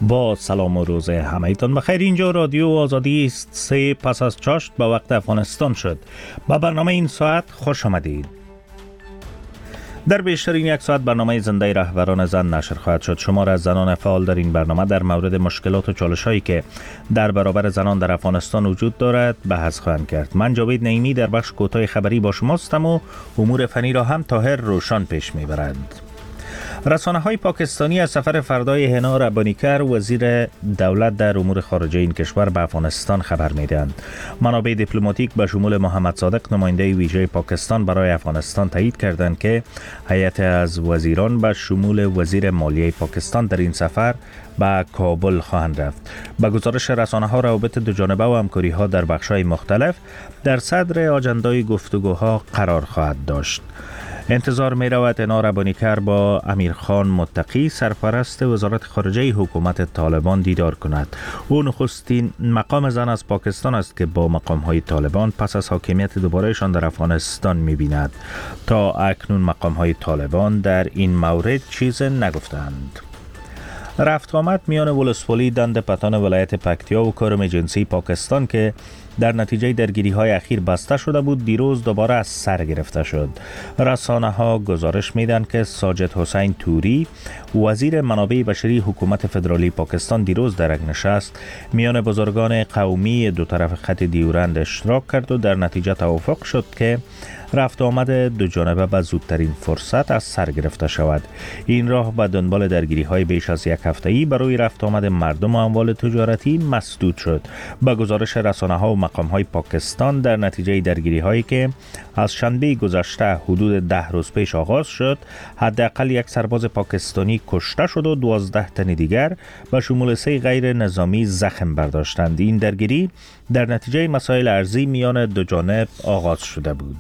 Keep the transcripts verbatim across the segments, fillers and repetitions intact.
با سلام و روز همه‌تان بخیر. اینجا رادیو آزادی است. سه پس از چاشت به وقت افغانستان شد. با برنامه این ساعت خوش آمدید. در بیشترین یک ساعت برنامه زنده رهبران زن نشر خواهد شد. شمار از زنان فعال در این برنامه در مورد مشکلات و چالش‌هایی که در برابر زنان در افغانستان وجود دارد بحث خواهند کرد. من جاوید نعیمی در بخش کوتاه خبری با شماستم و امور فنی را هم طاهر روشن پیش می‌برند. رسانه‌های پاکستانی از سفر فردای هنا ربانیکر وزیر دولت در امور خارجه این کشور به افغانستان خبر می‌دهند. منابع دیپلماتیک به شمول محمد صادق نماینده ویژه پاکستان برای افغانستان تایید کردند که هیئت از وزیران به شمول وزیر مالیه پاکستان در این سفر به کابل خواهند رفت. به گزارش رسانه‌ها روابط دوجانبه و همکاری‌ها در بخش‌های مختلف در صدر آجندای گفتگوها قرار خواهد داشت. انتظار می رود هنا ربانیکر با امیرخان متقی سرپرست وزارت خارجه حکومت طالبان دیدار کند. او نخستین مقام زن از پاکستان است که با مقام‌های طالبان پس از حاکمیت دوبارهشان در افغانستان می بیند. تا اکنون مقام‌های طالبان در این مورد چیز نگفتند. رفت آمد میان ولسوالی دند پتان ولایت پکتیا و کرم جنسی پاکستان که در نتیجه درگیری های اخیر بسته شده بود دیروز دوباره از سر گرفته شد. رسانه ها گزارش میدن که ساجد حسین توری وزیر منابع بشری حکومت فدرالی پاکستان دیروز در یک نشست میان بزرگان قومی دو طرف خط دیورند اشتراک کرد و در نتیجه توافق شد که رفت آمد دو جانبه به زودترین فرصت از سر گرفته شود. این راه به دنبال درگیری های بیش از یک هفته‌ای برای رفت آمد مردم و اموال تجارتی مسدود شد. به گزارش رسانه ها و مقام های پاکستان در نتیجه درگیری هایی که از شنبه گذشته حدود ده روز پیش آغاز شد، حداقل یک سرباز پاکستانی کشته شد و دوازده تن دیگر به شمول سه غیر نظامی زخم برداشتند. این درگیری در نتیجه مسائل ارضی میان دو جانب آغاز شده بود.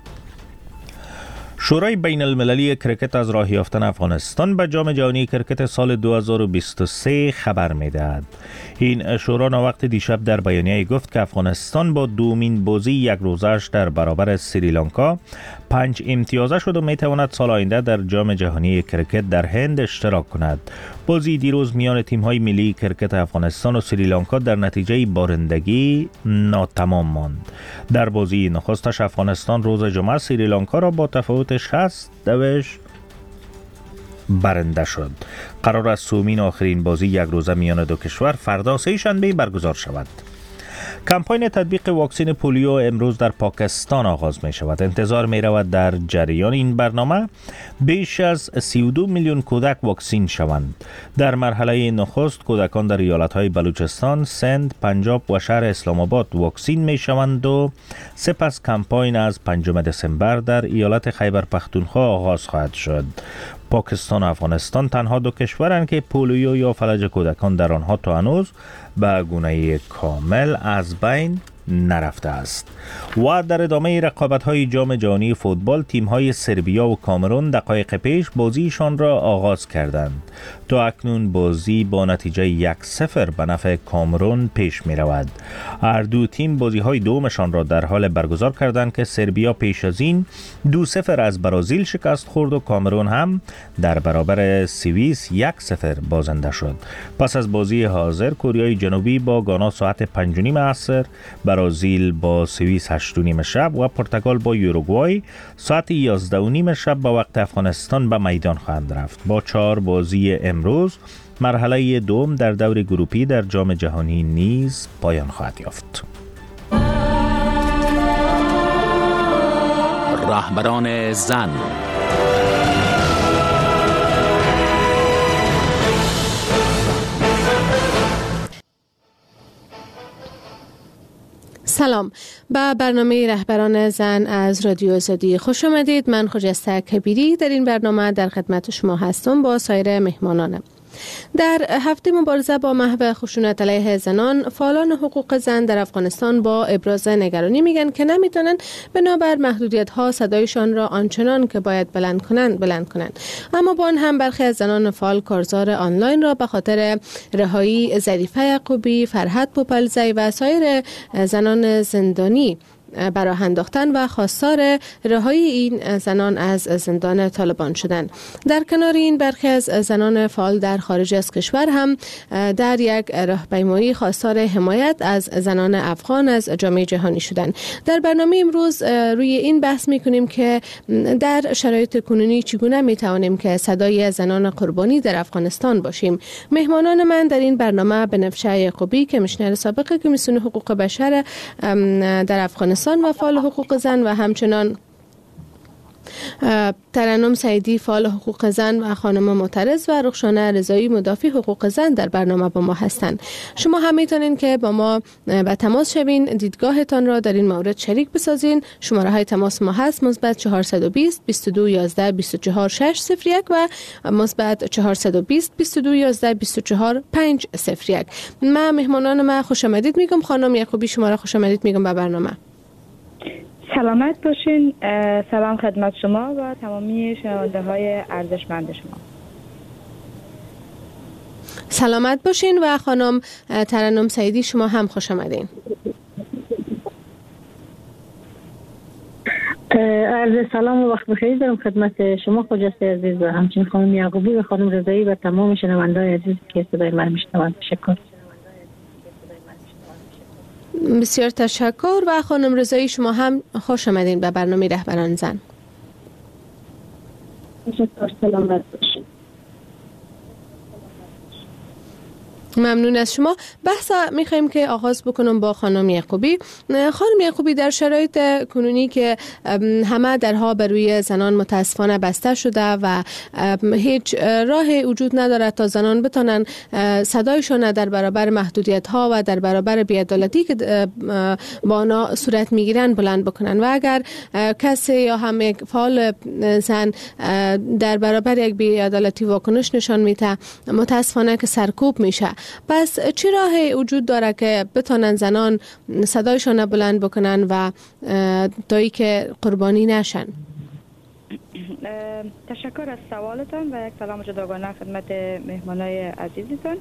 شورای بین المللی کرکت از راه یافتن افغانستان به جام جهانی کرکت سال دو هزار و بیست و سه خبر می‌دهد. این شورا وقت دیشب در بیانیه گفت که افغانستان با دومین بازی یک روزش در برابر سریلانکا پنج امتیازه شد و میتواند سال آینده در جام جهانی کرکت در هند اشتراک کند. بازی دیروز میان تیم‌های ملی کرکت افغانستان و سریلانکا در نتیجه بارندگی ناتمام ماند. در بازی نخستش افغانستان روز جمعه سریلانکا را با تفاوت شصت دوش برنده شد. قرار است سومین آخرین بازی یک روزه میان دو کشور فردا سه شنبه برگزار شود. کمپاین تطبیق واکسن پولیو امروز در پاکستان آغاز می شود. انتظار می رود در جریان این برنامه بیش از سی و دو میلیون کودک واکسین شوند. در مرحله نخست کودکان در ایالت‌های بلوچستان، سند، پنجاب و شهر اسلام آباد واکسین می شوند و سپس کمپاین از پنجم دسامبر در ایالت خیبر پختونخوا آغاز خواهد شد. پاکستان و افغانستان تنها دو کشورند که پولیو یا فلج کودکان در آنها تا هنوز به گونه کامل از بین نرفته است. و در ادامه رقابت‌های جام جهانی فوتبال تیم‌های سربیا و کامرون دقایق پیش بازیشان را آغاز کردند. تا اکنون بازی با نتیجه یک صفر به نفع کامرون پیش می‌رود. هر دو تیم بازی‌های دومشان را در حال برگزار کردند که سربیا پیش از این دو صفر از برزیل شکست خورد و کامرون هم در برابر سوئیس یک صفر بازنده شد. پس از بازی حاضر کره جنوبی با گانا ساعت پنج و نیم عصر، برزیل با سوئیس هشت و نیم شب و پرتغال با یوروگوای ساعت یازده و نیم شب به وقت افغانستان به میدان خواهند رفت. با چهار بازی امروز مرحله دوم در دور گروپی در جام جهانی نیز پایان خواهد یافت. رهبران زن. سلام، به برنامه رهبران زن از رادیو آزادی خوش آمدید. من خجسته کبیری در این برنامه در خدمت شما هستم با سایر مهمانانم. در هفته مبارزه با محو خشونت علیه زنان، فعالان حقوق زن در افغانستان با ابراز نگرانی میگن که نمیتونن بنابر محدودیت ها صدایشان را آنچنان که باید بلند کنند بلند کنند. اما با آن هم برخی از زنان فعال کارزار آنلاین را به خاطر رهایی ظریفه یعقوبی، فرحت پوپلزی و سایر زنان زندانی براه انداختن و خواستار رهایی این زنان از زندان طالبان شدند. در کنار این برخی از زنان فعال در خارج از کشور هم در یک راهپیمایی خواستار حمایت از زنان افغان از جامعه جهانی شدند. در برنامه امروز روی این بحث می‌کنیم که در شرایط کنونی چگونه می‌توانیم که صدای زنان قربانی در افغانستان باشیم. مهمانان من در این برنامه بنفشه یعقوبی که کمیشنر سابق کمیسیون حقوق بشر در افغانستان و فعال حقوق زن و همچنان ترنم سعیدی فعال حقوق زن و خانم معترض و رخشانه رضایی مدافع حقوق زن در برنامه با ما هستند. شما هم میتونین که با ما به تماس شوین، دیدگاهتان را در این مورد شریک بسازین. شماره های تماس ما هست مثبت چهارصد و بیست بیست و دو یازده بیست و چهار شش صفر یک و مثبت چهارصد و بیست بیست و دو یازده بیست و چهار پنج صفر یک. من مهمانان ما خوش آمدید میگم. خانم یعقوبی شما را خوش آمدید میگم به برنامه. سلامت باشین. سلام خدمت شما و تمامی شنونده های ارزشمند شما. سلامت باشین و خانم ترنم سعیدی شما هم خوش آمدین. عرض سلام و وقت بخیر دارم خدمت شما خجسته عزیز و همچنین خانم یعقوبی و خانم رضایی و تمام شنونده‌های عزیز که صدای من میشنوند. تشکر. بسیار تشکر و خانم رضایی شما هم خوش آمدین به برنامه رهبران زن. تشکر. سلامت باشید. ممنون از شما. بحث میخوایم که آغاز بکنم با خانم یعقوبی. خانم یعقوبی در شرایط کنونی که همه درها بر روی زنان متاسفانه بسته شده و هیچ راه وجود نداره تا زنان بتونن صدایشان در برابر محدودیت ها و در برابر بی‌عدالتی که با آنها صورت میگیرن بلند بکنن و اگر کسی یا هم یک فعال زن در برابر یک بی‌عدالتی واکنش نشان میده متاسفانه که سرکوب میشه. پس چه راهی وجود داره که بتونن زنان صدایشان بلند بکنن و تایی که قربانی نشن؟ تشکر از سوالتان و یک سلام جداگانه خدمت مهمانای عزیزتان.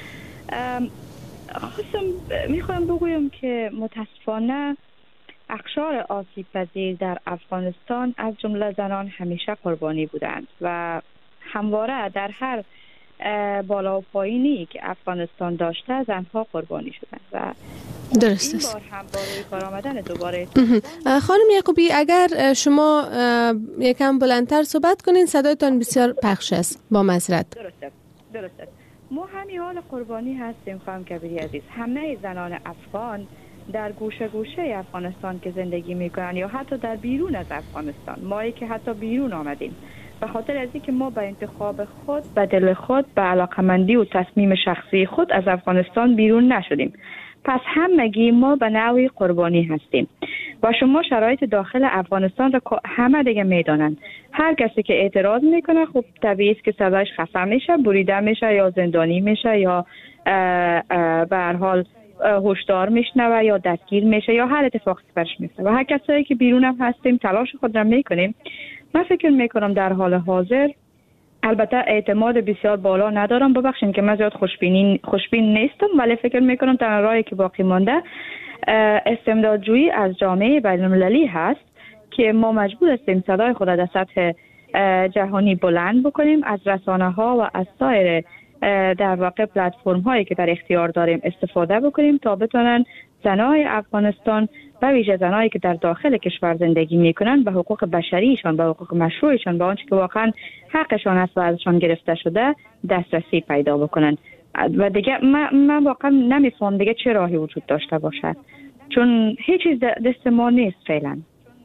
خواستم میخوایم بگویم که متاسفانه اقشار آسیب پذیر در افغانستان از جمله زنان همیشه قربانی بودند و همواره در هر بالا و پایینی که افغانستان داشته زنها قربانی شدند و درست این بار هم با روی کار آمدن دوباره. خانم یعقوبی اگر شما یکم بلندتر صحبت کنین صدایتان بسیار پخش است با معذرت. درسته درسته ما همین حال قربانی هستیم خانم کبیری عزیز. همه زنان افغان در گوشه گوشه افغانستان که زندگی میکنن یا حتی در بیرون از افغانستان، مایی که حتی بیرون آمدیم به خاطر از اینکه ما به انتخاب خود، به دل خود، به علاقمندی و تصمیم شخصی خود از افغانستان بیرون نشدیم. پس همگی ما به نوعی قربانی هستیم و شما شرایط داخل افغانستان را همه دیگه میدانند. هر کسی که اعتراض میکنه خب طبیعی است که صدایش خفه میشه، بریده میشه یا زندانی میشه یا به هر حال هشدار میشنوه یا دستگیر میشه یا هر اتفاقی برش میفته و هر کسایی که بیرون هم هستیم تلاش خود را میکنیم. من فکر میکنم در حال حاضر البته اعتماد بسیار بالا ندارم، ببخشید که من زیاد خوشبینی خوشبین نیستم، ولی فکر میکنم تنها راهی که باقی مانده استمدادجویی از جامعه بین‌المللی هست که ما مجبور هستیم صدای خود را در سطح جهانی بلند بکنیم، از رسانه ها و از سایر در واقع پلتفرم هایی که در اختیار داریم استفاده بکنیم تا بتونن زنای افغانستان و ویژه زنایی که در داخل کشور زندگی میکنن به حقوق بشریشان، به حقوق مشروعشان، به آنچه که واقعا حقشان است و ازشان گرفته شده دسترسی پیدا بکنن. و دیگه من, من واقعا نمیفهم دیگه چه راهی وجود داشته باشه، چون هیچ چیز دست ما نیست فعلا.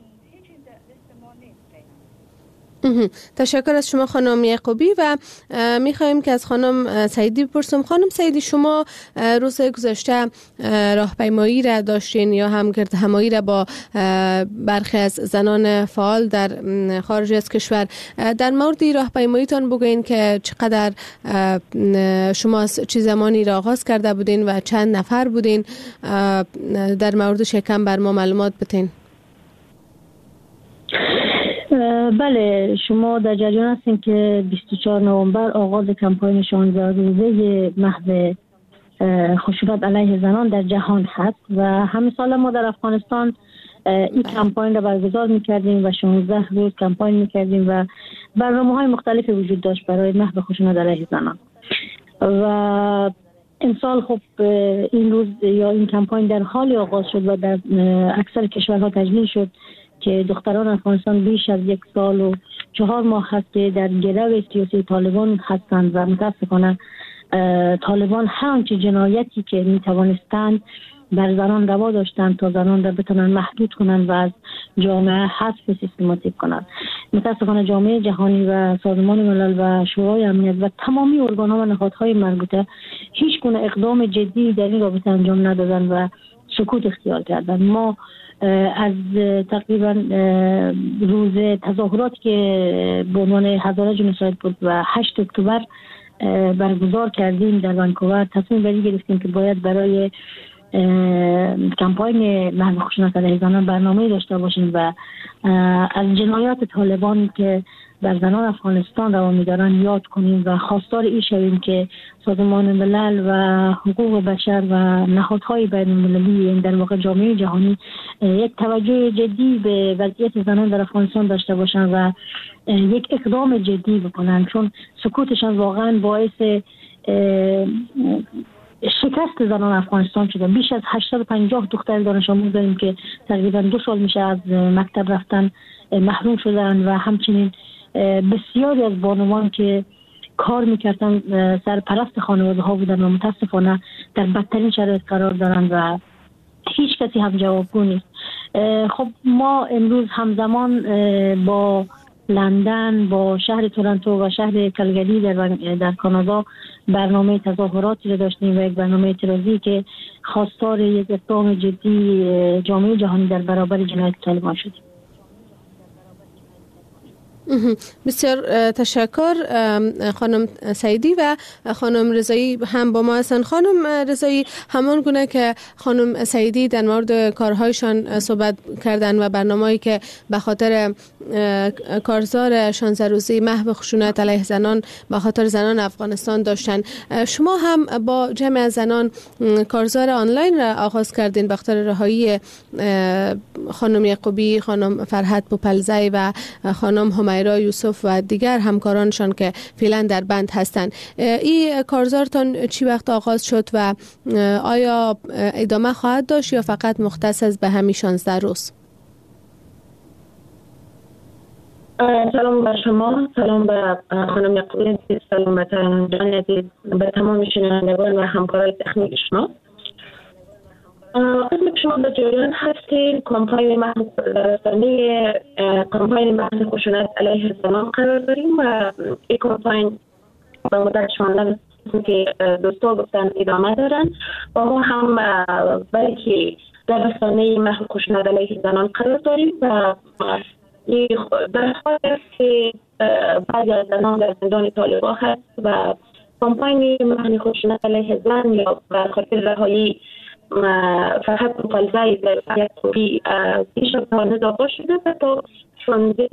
تشکر از شما خانم یعقوبی و میخوایم که از خانم سعیدی بپرسم. خانم سعیدی شما روز گذشته راهپیمایی را داشتین یا هم گردهمایی را با برخی از زنان فعال در خارج از کشور. در مورد راهپیماییتان بگوین که چقدر شما چه زمانی را آغاز کرده بودین و چند نفر بودین، در موردش یکم بر ما معلومات بدین. بله شما در جریان هستین که بیست و چهارم نوامبر آغاز کمپاین شانزده روزه محو خشونت علیه زنان در جهان هست و همین سال ما در افغانستان این کمپاین را برگزار میکردیم و شانزده روز کمپاین میکردیم و برنامه های مختلفی وجود داشت برای محو خشونت علیه زنان. و امسال خب این روز یا این کمپاین در حال آغاز شد و در اکثر کشورها تجلیل شد که دختران افغانستان بیش از یک سال و چهار ماه هست که در گرو سیاسی طالبان هستند و متاسفانه طالبان هر آنچه جنایتی که می توانستند بر زنان روا داشتند تا زنان را بتونن محدود کنند و از جامعه حذف سیستماتیک کنند. متاسفانه جامعه جهانی و سازمان ملل و شورای امنیت و تمامی ارگان‌ها و نهادهای مربوطه هیچ گونه اقدام جدی در این رابطه انجام ندادند و سکوت اختیار کردند. ما از تقریبا روز تظاهراتی که به عنوان هزاره جنوساید بود و هشت اکتبر برگزار کردیم در ونکوور تصمیم بری گرفتیم که باید برای کمپاین محو خشونت علیه زنان برنامه داشته باشیم و از جنایات طالبان که بر زنان افغانستان روا می‌دارن یاد کنیم و خواستار این شویم که سازمان ملل و حقوق بشر و نهادهای بین‌المللی، یعنی در واقع جامعه جهانی، یک توجه جدی به وضعیت زنان در افغانستان داشته باشن و یک اقدام جدی بکنن، چون سکوتشان واقعا باعث شکست زنان افغانستان شده. بیش از هشتصد و پنجاه دختر دانش آموز داریم که تقریبا دو سال میشه از مکتب رفتن محروم شدن و همچنین بسیاری از بانوان که کار میکردن سرپرست خانواده ها بودن و متاسفانه در بدترین شرایط قرار دارن و هیچ کسی هم جوابگو نیست. خب ما امروز همزمان با لندن، با شهر تورنتو و شهر کلگری در در کانادا برنامه تظاهراتی رو داشتیم و یک برنامه اعتراضی که خواستار یک اقدام جدی جامعه جهانی در برابر جنایت طالبان شد. بسیار تشکر خانم سعیدی و خانم رضایی هم با ما هستند. خانم رضایی، همان گونه که خانم سعیدی در مورد کارهایشان صحبت کردن و برنامه‌ای که به خاطر کارزار شانزده روزه محو خشونت علیه زنان به خاطر زنان افغانستان داشتن، شما هم با جمع زنان کارزار آنلاین را آغاز کردین به خاطر رهایی خانم یعقوبی، خانم فرحت پوپلزی و خانم همیرا یوسف و دیگر همکارانشان که فعلا در بند هستند. این کارزارتان چی وقت آغاز شد و آیا ادامه خواهد داشت یا فقط مختص به همین شانزده روز؟ سلام بر شما، سلام به خانم یعقوبی، سلام به جان عزیز، به تمام شنوندگان و همکاران تکنیک شما. خدمت شما به جریان هستیم کمپاین محو رسانه کمپاین محو خشونت علیه زنان قرار داریم و این کمپاین به مدت شانزده که دوستا گفتن ادامه دارن و ما هم بلکه در رسانه محو خشونت علیه زنان قرار داریم و در حال است که بعضی از زنان در زندان طالبان هست و کمپاین محو خشونت علیه زن یا به خاطر رهایی فرحت پوپلزی در یعقوبی پیش از اضافه شده و تا شانزده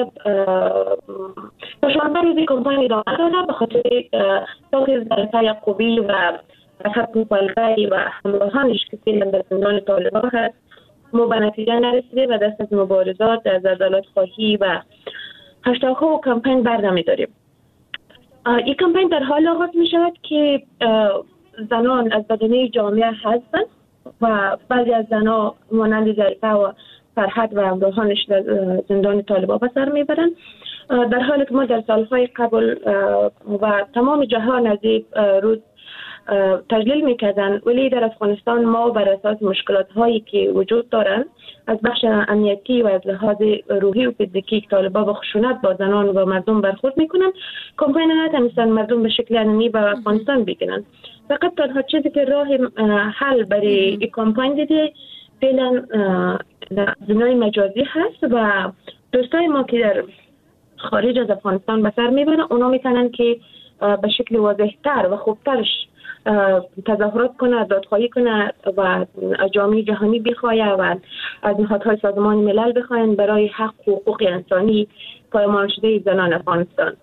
تا شانزده روزی کمپاین ادامه داره به خاطر تا که در یعقوبی و فرحت پوپلزی و همراهانش که فعلا در زندان طالبان هست ما به نتیجه نرسیده و دست از مبارزات از عدالت خواهی و هشتگ ها و کمپاین برنمی داریم. این کمپاین در حال آغاز می شود که زنان از بدنه جامعه هستند و بعضی از زنان مانند ظریفه و فرحت و همراهانش در زندان طالبان به سر میبرند، در حالی که ما در سالهای قبل و تمام جهان از این روز تجلیل میکردن، ولی در افغانستان ما بر اساس مشکلات هایی که وجود دارند از بخش امنیتی و از لحاظ روحی و فیزیکی که طالبان با خشونت با زنان و مردم برخورد میکنن، کمپاین نتونستن مردم به شکل علنی به افغانستان بگیرن. فقط تنها چیزی که راه حل برای این کمپاین دیده فعلا زندان مجازی هست و دوستای ما که در خارج از افغانستان به سر میبرن اونا میتونن که به شکل واضح‌تر و خوبترش تظاهرات کنه، دادخواهی کنه و از جامعه جهانی بخواهی و از نهادهای سازمان ملل بخواهند برای حق و حقوق انسانی پایمال شده زنان افغانستان.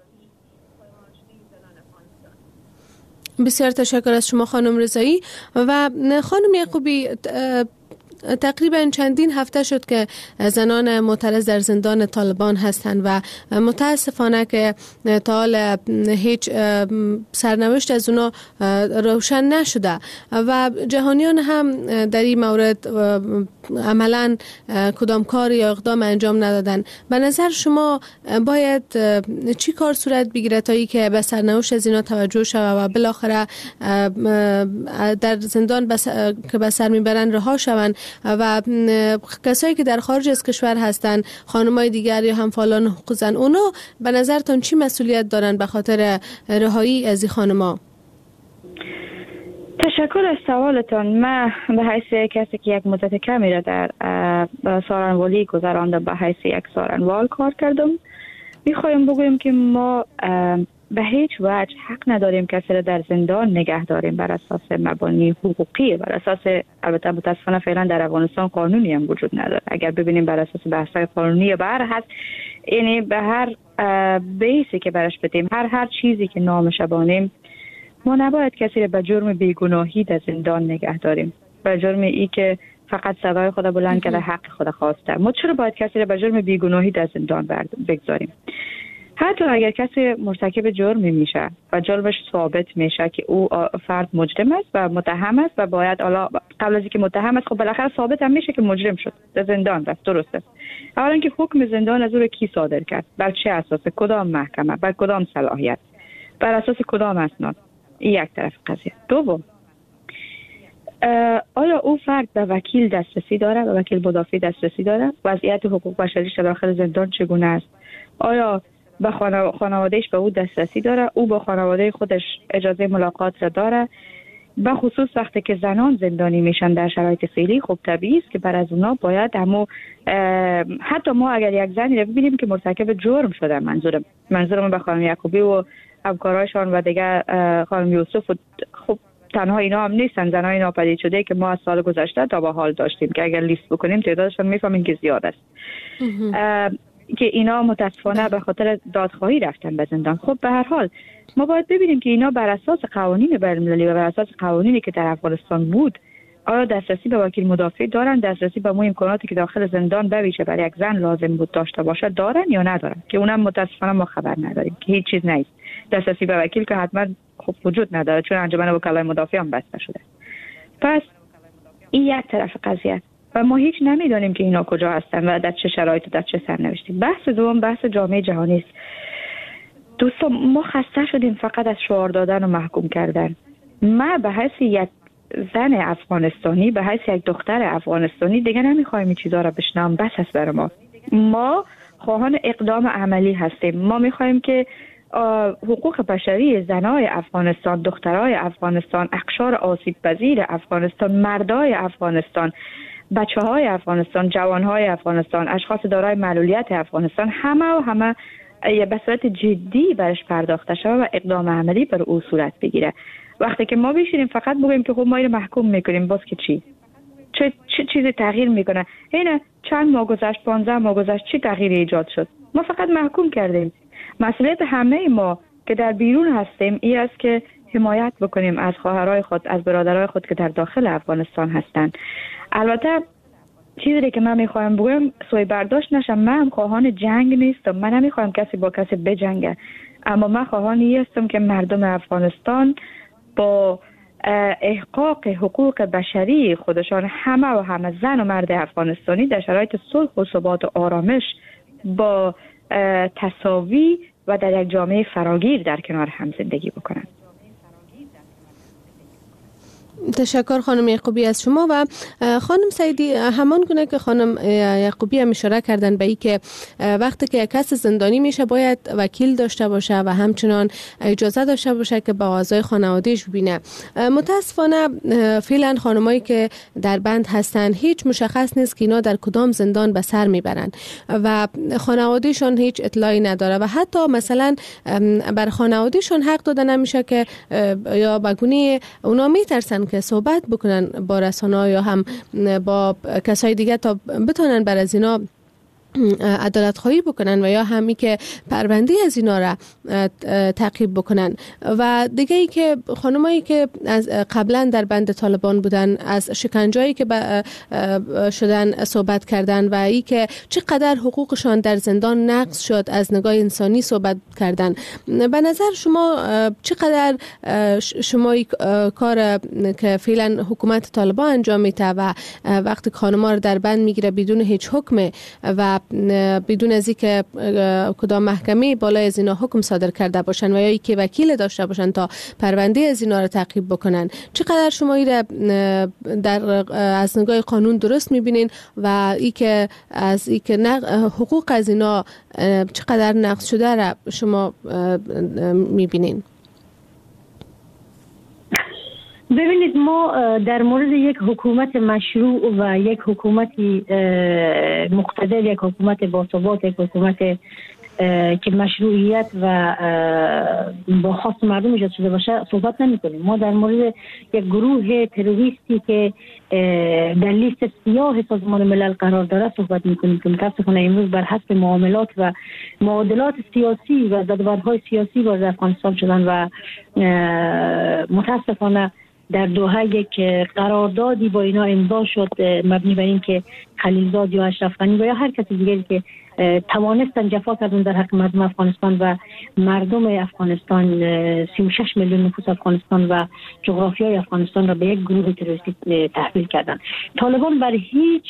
بسیار تشکر از شما خانم رضایی. و خانم یعقوبی، تقریبا چندین هفته شد که زنان معترض در زندان طالبان هستند و متاسفانه که تا حال هیچ سرنوشت از اونا روشن نشده و جهانیان هم در این مورد عملا کدام کار یا اقدام انجام ندادن. به نظر شما باید چی کار صورت بگیره تا ای که به سرنوشت از اینا توجه شود و بالاخره در زندان بس... که به سر میبرن رها شوند و کسایی که در خارج از کشور هستن، خانمای دیگر یا همفالان حقوق زن، اونا به نظرتون چی مسئولیت دارن به خاطر رهایی از این خانما؟ تشکر از سوالتان. من به حیث کسی که یک مدت کمی را در سارنوالی گذراندم، به حیث یک سارنوال کار کردم، میخوایم بگویم که ما به هیچ وجه حق نداریم کسی را در زندان نگه داریم بر اساس مبانی حقوقی، بر اساس، البته متاسفانه فعلا در افغانستان قانونی هم وجود نداره. اگر ببینیم بر اساس بحث‌های قانونی بر هست، یعنی به هر بیسی که برش بدیم، هر هر چیزی که نامش بانیم، ما نباید کسی را به جرم بیگناهی در زندان نگه داریم، به جرم ای که فقط صدای خود بلند کرده حق خود خواسته. ما چرا باید کسی را به جرم بیگناهی در زندان بگذاریم؟ حتی اگر کسی مرتکب جرمی میشه و جرمش ثابت میشه که او فرد مجرم است و متهم است و باید الا قبل از اینکه متهم است، خب بالاخره ثابت هم میشه که مجرم شد، در زندان رفت، درسته. اولا که حکم زندان از او کی صادر کرد؟ بر چه اساس؟ کدام محکمه؟ بر کدام صلاحیت؟ بر اساس کدام اسناد؟ این یک طرف قضیه. دوم، آیا او فرد به وکیل دسترسی داره؟ به وکیل مدافع دسترسی داره؟ وضعیت حقوق بشریش داخل زندان چگونه است؟ آیا به خانوادهش به او دسترسی داره؟ او با خانواده خودش اجازه ملاقات را داره؟ به خصوص وقتی که زنان زندانی میشن در شرایط فعلی، خب طبیعی است که بر از اونا باید همو حتی ما اگر یک زنی رو ببینیم که مرتکب جرم شده، منظورم منظورم به خانم یعقوبی و همکارایشان و دیگه خانم یوسف و خب تنها اینا هم نیستن، زنای ناپدید شده که ما از سال گذشته تا به حال داشتیم که اگر لیست بکنیم تعدادشون میفهمیم که زیاد است که اینا متاسفانه به خاطر دادخواهی رفتن به زندان. خب به هر حال ما باید ببینیم که اینا بر اساس قوانین بین‌المللی و بر اساس قوانینی که در افغانستان بود، آیا دسترسی به وکیل مدافع دارن؟ دسترسی به مو امکاناتی که داخل زندان بویژه برای یک زن لازم بود داشته باشه دارن یا ندارن؟ که اونم متاسفانه ما خبر نداریم که هیچ چیز نیست. دسترسی به وکیل که حتما خب وجود نداره، چون انجمن وکلای مدافع هم بسته شده. پس این یک طرف قضیه و ما هیچ نمیدانیم که اینا کجا هستن و در چه شرایطی، در چه سرنوشتی. بحث دوم بحث جامعه جهانی است. دوستان، ما خسته شدیم فقط از شعار دادن و محکوم کردن. ما به حیث یک زن افغانستانی، به حیث یک دختر افغانستانی دیگه نمیخوایم این چیزا را بشنوم. بس است برای ما. ما خواهان اقدام عملی هستیم. ما میخوایم که حقوق بشری زنای افغانستان، دخترای افغانستان، اقشار آسیب پذیر افغانستان، مردای افغانستان، بچه های افغانستان، جوان های افغانستان، اشخاص دارای معلولیت افغانستان، همه و همه به صورت جدی برش پرداخته شود و اقدام عملی بر او صورت بگیره. وقتی که ما بشینیم فقط بگیم که خب ما اینو محکوم میکنیم، باز که چی؟ چه, چه چیزی تغییر میکنه؟ اینه چند ماه گذشت، پانزده ماه گذشت، چی تغییری ایجاد شد؟ ما فقط محکوم کردیم. مسئولیت همه ما که در بیرون هستیم این است که حمایت بکنیم از خواهرای خود، از برادرای خود که در داخل افغانستان هستند. البته چیزی که من میخوایم بگم سوی برداشت نشم، من هم خواهان جنگ نیستم، من نمیخوایم کسی با کسی بجنگه، اما من خواهانی هستم که مردم افغانستان با احقاق حقوق بشری خودشان، همه و همه زن و مرد افغانستانی، در شرایط صلح و ثبات و آرامش با تساوی و در یک جامعه فراگیر در کنار هم زندگی بکنند. تشکر خانم یعقوبی از شما. و خانم سعیدی، همان گونه که خانم یعقوبی هم اشاره کردن به این که وقتی که کس زندانی میشه باید وکیل داشته باشه و همچنان اجازه داشته باشه که با اعضای خانواده‌اش ببینه. متاسفانه فعلا خانمایی که در بند هستن هیچ مشخص نیست که اینا در کدام زندان به سر میبرن و خانوادهشون هیچ اطلاعی نداره و حتی مثلا بر خانوادهشون حق داده نمیشه که یا بگونه اونا میترسن که صحبت بکنن با رسانه‌ها یا هم با کسای دیگه تا بتونن بر از اینا عدالت خواهی بکنن و یا همی که پرونده از اینا را تعقیب بکنن. و دیگه ای که خانمایی که از قبلا در بند طالبان بودن از شکنجه‌ای که شدن صحبت کردن و ای که چقدر حقوقشان در زندان نقض شد از نگاه انسانی صحبت کردن. به نظر شما چقدر شما کار که فعلا حکومت طالبان انجام میده و وقتی خانم‌ها رو در بند میگیره بدون هیچ حکم و بدون از اینکه کدام محکمه بالای از اینا حکم صادر کرده باشن و یا اینکه وکیل داشته باشن تا پرونده از اینا رو تعقیب بکنن، چقدر شما این در از نگاه قانون درست میبینین و ای که از ای که حقوق از اینا چقدر نقض شده را شما میبینین؟ ببینید، ما در مورد یک حکومت مشروع و یک حکومتی مقتدر، یک حکومت باثبات، یک حکومت که مشروعیت و با خواست مردم ایجاد شده باشه صحبت نمی کنیم. ما در مورد یک گروه تروریستی که در لیست سیاه سازمان ملل قرار داره صحبت می کنیم که متاسفانه امروز بر حسب معاملات و معادلات سیاسی و زدوردهای سیاسی وارد افغانستان شدن و متاسفانه در دوحه یک قراردادی با اینا امضا شد مبنی بر این که خلیلزاد یا اشرف غنی و یا هر کسی دیگری که توانستن جفا کردن در حق مردم افغانستان و مردم افغانستان، سی و شش میلیون نفوس افغانستان و جغرافیای افغانستان را به یک گروه تروریستی تحویل کردن. طالبان بر هیچ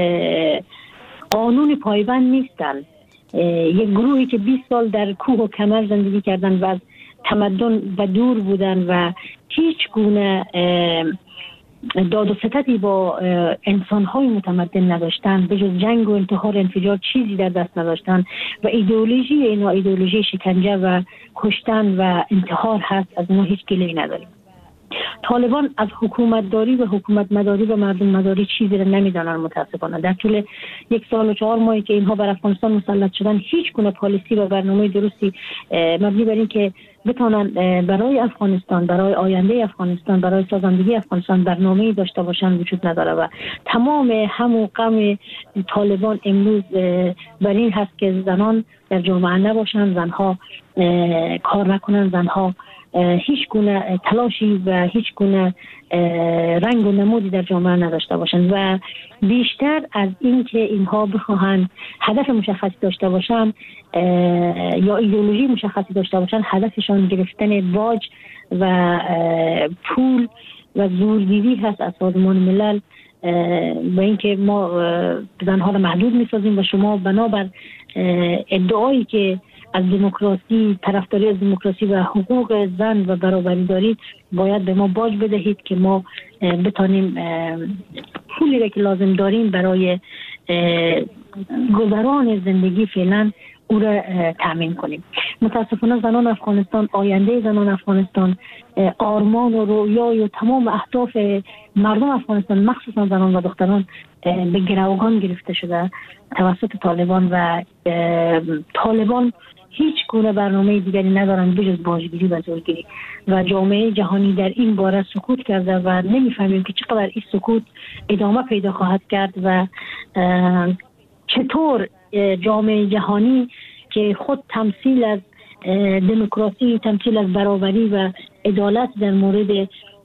قانون پایبند نیستن. یک گروهی که بیست سال در کوه و کمر زندگی کردن و از تمدن و دور بودن و هیچ گونه داد و ستدی با انسان‌های متمدن نداشتن، به جز جنگ و انتحار انفجار چیزی در دست نداشتن و ایدئولوژی اینا ایدئولوژی شکنجه و کشتن و انتحار هست. از اونها هیچ گله‌ای نداریم. طالبان از حکومت داری و حکومت مداری و مردم مداری چیزی را نمیدانن متاسفانه. در طول یک سال و چهار ماهی که اینها بر افغانستان مسلط شدن هیچ گونه پالیسی و برنامه درستی مبنی بر این که بتونن برای افغانستان، برای آینده افغانستان، برای سازندگی افغانستان برنامه‌ای داشته باشن وجود نداره و تمام همون غم طالبان امروز بر این هست که زنان در جامعه نباشن، زنها کار نکنن، زنها هیچ گونه تلاشی و هیچ گونه رنگ و نمودی در جامعه نداشته باشند و بیشتر از این که اینها بخواهند هدف مشخصی داشته باشند یا ایدئولوژی مشخصی داشته باشند، هدفشان گرفتن باج و پول و زورگیری هست از سازمان ملل و اینکه ما زنها را محدود می‌سازیم و شما بنابر ادعایی که از دموکراسی، طرفداری از دموکراسی و حقوق زن و برابری دارید، باید به ما باج بدهید که ما بتانیم پولی را که لازم داریم برای گذران زندگی فعلا او را تأمین کنیم. متاسفانه زنان افغانستان، آینده زنان افغانستان، آرمان و رویای و تمام اهداف مردم افغانستان مخصوصا زنان و دختران به گروگان گرفته شده توسط طالبان و طالبان هیچ گونه برنامه دیگری ندارند بجز باجگیری و زورگیری و جامعه جهانی در این باره سکوت کرده و نمیفهمیم که چقدر این سکوت ادامه پیدا خواهد کرد و چطور جامعه جهانی که خود تمثیل از دموکراسی، تمثیل از برابری و عدالت در مورد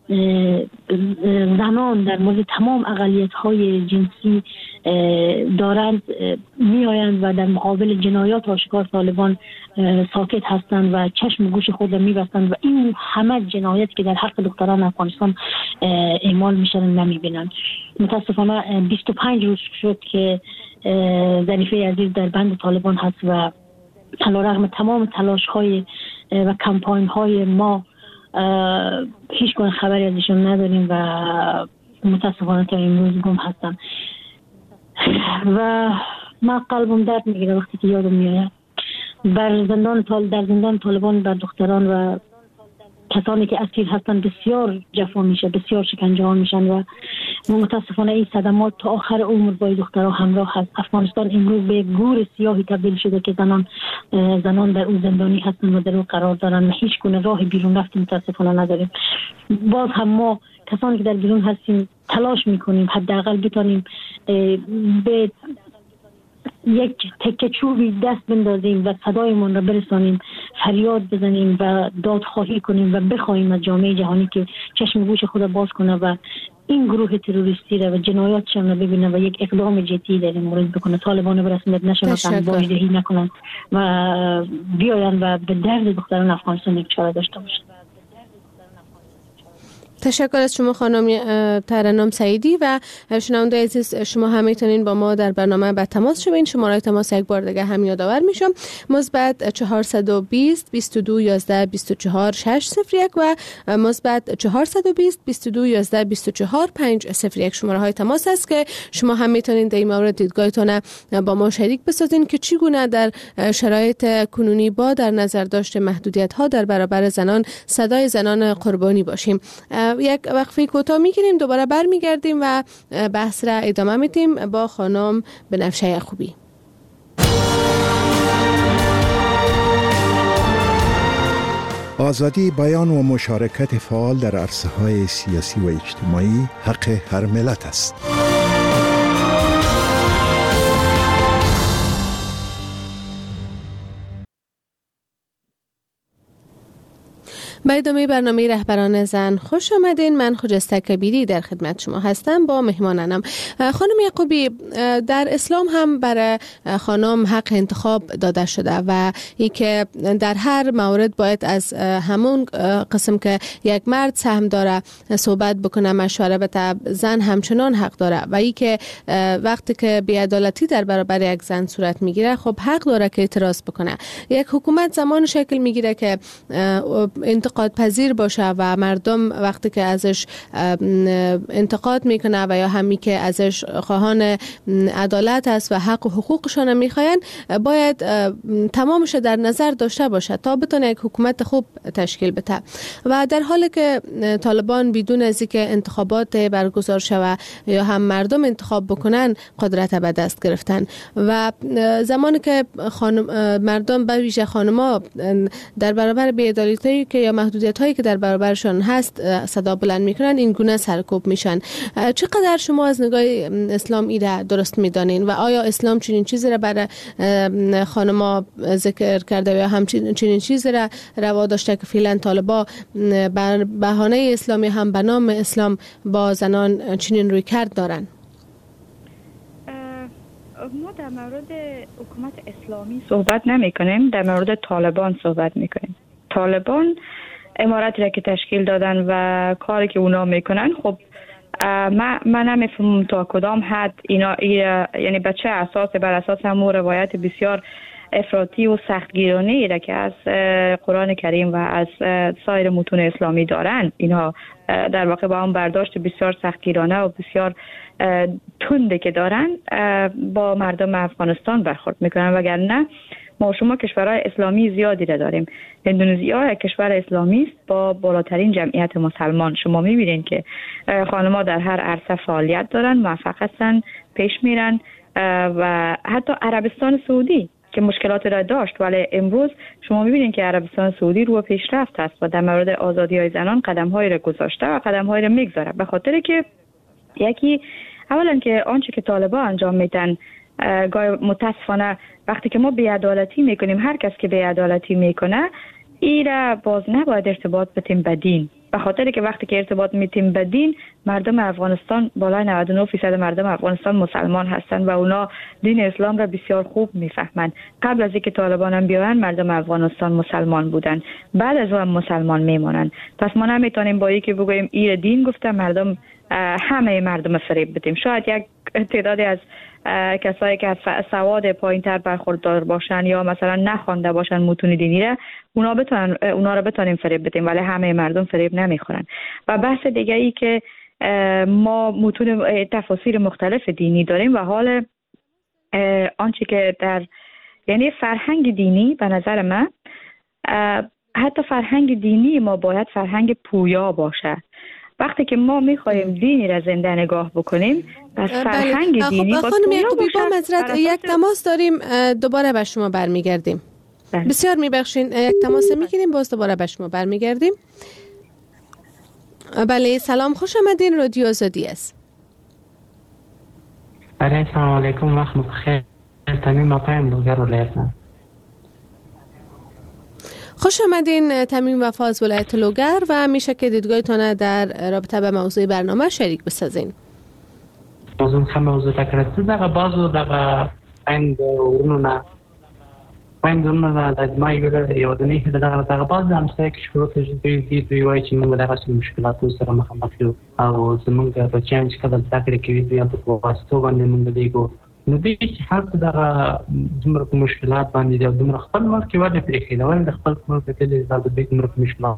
زنان، در مورد تمام اقلیت‌های جنسی دارند، میآیند و در مقابل جنایات آشکار طالبان ساکت هستند و چشم و گوش خود را می‌بستند و این همه جنایت که در حق دختران افغانستان اعمال میشن نمی‌بینند. متاسفانه بیست و پنج روز شد که ظریفه عزیز در بند طالبان هست و علیرغم تمام تلاش‌های و کمپاین‌های ما هیچ گونه خبری ازشون نداریم و متاسفانه تا امروز گم هستن و من قلبم درد میگیره وقتی که یادم میاد بر زندان طال در زندان طالبان بر دختران و کسانی که اسیر هستن بسیار جفا میشه، بسیار شکنجه ها میشن و متاسفانه این صدمات تا آخر عمر با دخترها همراه هست. افغانستان امروز به گور سیاهی تبدیل شده که زنان زنان در اون زندانی هستن و در اون قرار دارن و هیچ گونه راه بیرون رفت متاسفانه نداریم. باز هم ما کسانی که در بیرون هستیم تلاش میکنیم حداقل بتونیم به یک تکه چوبی دست بندازیم و صدایمون را برسانیم، فریاد بزنیم و دادخواهی کنیم و بخوایم از جامعه جهانی که چشم گوش خود باز کنه و این گروه تروریستی را و جنایاتشان را ببینه و یک اقدام جدی در این مورد بکنه. طالبان به رسمیت نشناسن، واجدهی نکنن و بیاین و به درد دختران افغانستان یک چاره داشته باشن. تشکر از شما خانم ترنم سعیدی و شنونده عزیز، شما هم میتونین با ما در برنامه به تماس شوین. شماره تماس یک بار دیگه هم یادآور میشم: مثبت چهارصد و بیست بیست و دو یازده بیست و چهار شش صفر یک و مثبت چهارصد و بیست بیست و دو یازده بیست و چهار پنج صفر یک شماره های تماس است که شما هم میتونین در این مورد دیدگاهتون با ما شریک بسازین که چگونه در شرایط کنونی با در نظر داشت محدودیت ها در برابر زنان صدای زنان قربانی باشیم. یک وقفه کوتاه میگیریم، دوباره برمیگردیم و بحث را ادامه میدیم با خانم بنفشه یعقوبی. آزادی بیان و مشارکت فعال در عرصه‌های سیاسی و اجتماعی حق هر ملت است. به ادامه برنامه رهبران زن خوش آمدین. من خجسته کبیری در خدمت شما هستم با مهمانانم. خانم یعقوبی، در اسلام هم برای خانم حق انتخاب داده شده و ای که در هر مورد باید از همون قسم که یک مرد سهم داره صحبت بکنه، مشوره بده، زن همچنان حق داره و ای که وقتی که بی‌عدالتی در برابر یک زن صورت میگیره خب حق داره که اعتراض بکنه. یک حکومت زمان شکل میگیره که انتقاد پذیر باشه و مردم وقتی که ازش انتقاد میکنه و یا همی که ازش خواهان عدالت است و حق و حقوقشان میخواین، باید تمامش در نظر داشته باشه تا بتونه یک حکومت خوب تشکیل بده. و در حالی که طالبان بدون از اینکه انتخابات برگزار شوه یا هم مردم انتخاب بکنن قدرت به دست گرفتن و زمانی که خانم مردم به ویژه خانم‌ها در برابر بی‌عدالتی که یا محدودیت هایی که در برابرشان هست صدا بلند میکنن، این گونه سرکوب میشن. چقدر شما از نگاه اسلام ایره درست میدانین و آیا اسلام چنین چیزی را برای خانم‌ها ذکر کرده یا همچنین چنین چیزی را روا داشته که فعلا طالبا بر بهانه اسلامی هم به نام اسلام با زنان چنین روی کرد دارن؟ ما در مورد حکومت اسلامی صحبت نمی کنیم، در مورد طالبان صحبت می کنیم. طالبان امارتی را که تشکیل دادن و کاری که اونا میکنن، خب من من نمیفهمم تا کدام حد اینا ای یعنی به چه اساس، بر اساس همون روایت بسیار افراطی و سختگیرانه‌ای را که از قرآن کریم و از سایر متون اسلامی دارن، اینا در واقع با اون برداشت بسیار سختگیرانه و بسیار تنده که دارن با مردم افغانستان برخورد میکنن. وگرنه ما شما کشورهای اسلامی زیادی را داریم. اندونزیا یک کشور اسلامی است با بالاترین جمعیت مسلمان. شما میبینید که خانم‌ها در هر عرصه فعالیت دارن، موفق هستن، پیش میرن و حتی عربستان سعودی که مشکلات را داشت ولی امروز شما میبینید که عربستان سعودی رو پیشرفت است و در مورد آزادی‌های زنان قدم‌هایی را گذاشته و قدم‌هایی را میگذاره، به خاطر که یکی اولا که آنچه که طالبان انجام میدن گاهی متاسفانه وقتی که ما بی‌عدالتی میکنیم، هر کس که بی‌عدالتی میکنه ایره باز نباید ارتباط بتیم به دین، به خاطر که وقتی که ارتباط میتیم به دین، مردم افغانستان بالای نود و نه درصد مردم افغانستان مسلمان هستند و اونا دین اسلام را بسیار خوب میفهمند. قبل از اینکه طالبان هم بیاین مردم افغانستان مسلمان بودن، بعد از اون مسلمان میمونن. پس ما نمیتونیم با اینکه بگوییم این دین گفته مردم همه مردم فریب بدیم. شاید یک تعدادی از کسایی که از سواد پایین‌تر برخوردار باشن یا مثلا نخوانده باشن متون دینی را، اونا بتونن اونا را بتونیم فریب بدیم، ولی همه مردم فریب نمیخورن. و بحث دیگه ای که ما متون تفاسیر مختلف دینی داریم و حال آنچه که در یعنی فرهنگ دینی، به نظر من حتی فرهنگ دینی ما باید فرهنگ پویا باشه. وقتی که ما میخوایم دینی را زنده نگاه بکنیم، پس فرهنگ بله. دینی خب خانم یعقوبی با مزرد یک تماس داریم، دوباره به شما برمیگردیم. بله. بسیار میبخشین، یک تماس میگیریم باز دوباره به شما برمیگردیم. بله، سلام، خوش آمدین، رادیو آزادی است. بله، سلام علیکم، وقت بخیر. تمیم وفای لوگر ولایت زن. خوش آمدین تمیم وفا از ولایت لوگر و میشه که دیدگاهتان در رابطه به موضوع برنامه شریک بسازین. موضوع خم موضوع تکرارتی دقیقه بازو دقیقه این ورونو نه این ورونو نه در مایی گره یادنی که دقیقه دقیقه باز همسته که شروع تجدیدی دید روی چی من دقیقه سوی مشکلات و سر مخمخیو او زمانگه با چند کدل تکری که ویدوی هم تو واسطو بانده من بدیگو ندی که هر دقیقه دمر که مشکلات بانده دید دمر خپل ملک که ولی پریخیده ولی خپل ملک که دید داد بید دمر که مشکلات.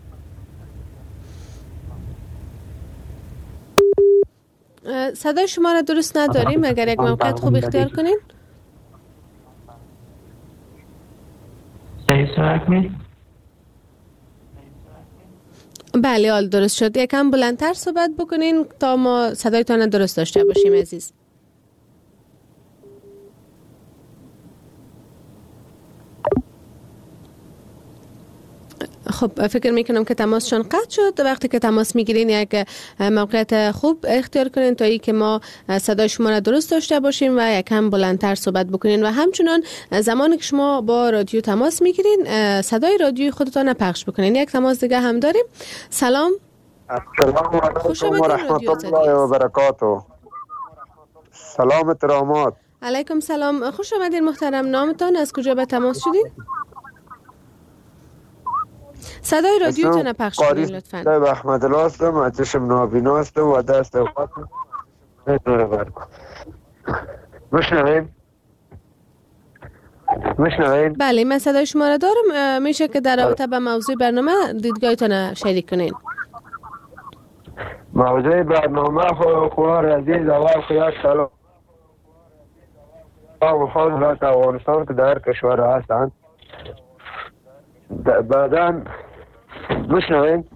صدای شما را درست نداریم، اگر یک موقعیت خوب اختیار کنین. صحیح صحبت می؟ بله حال درست شد. یکم بلندتر صحبت بکنین تا ما صدایتان درست داشته باشیم عزیز. خب فکر میکنم که تماسشان قطع شد. وقتی که تماس میگیرین یک موقعیت خوب اختیار کنین تا ای که ما صدای شما را درست داشته باشیم و یکم بلندتر صحبت بکنین و همچنان زمانی که شما با رادیو تماس میگیرین صدای رادیوی خودتان پخش بکنین. یک تماس دیگه هم داریم. سلام. السلام علیکم و رحمت الله و برکاته. سلام ترامات. علیکم سلام. خوش آمدین محترم. نامتان، از کجا به تماس شدین؟ صدای رادیوتون پخش کنین لطفاً. قاری احمد الله هستم، از چشم نابینا هستم و دست اوقات میتونه برکن. مشنوین؟ مشنوین؟ بله من صدای شما را دارم. میشه که در رابطه با موضوع برنامه دیدگاهتون شریک کنین. موضوع برنامه خوار عزیز اول خیال سلام و حال افغانستان که در کشور هستند. بعداً مشنوین؟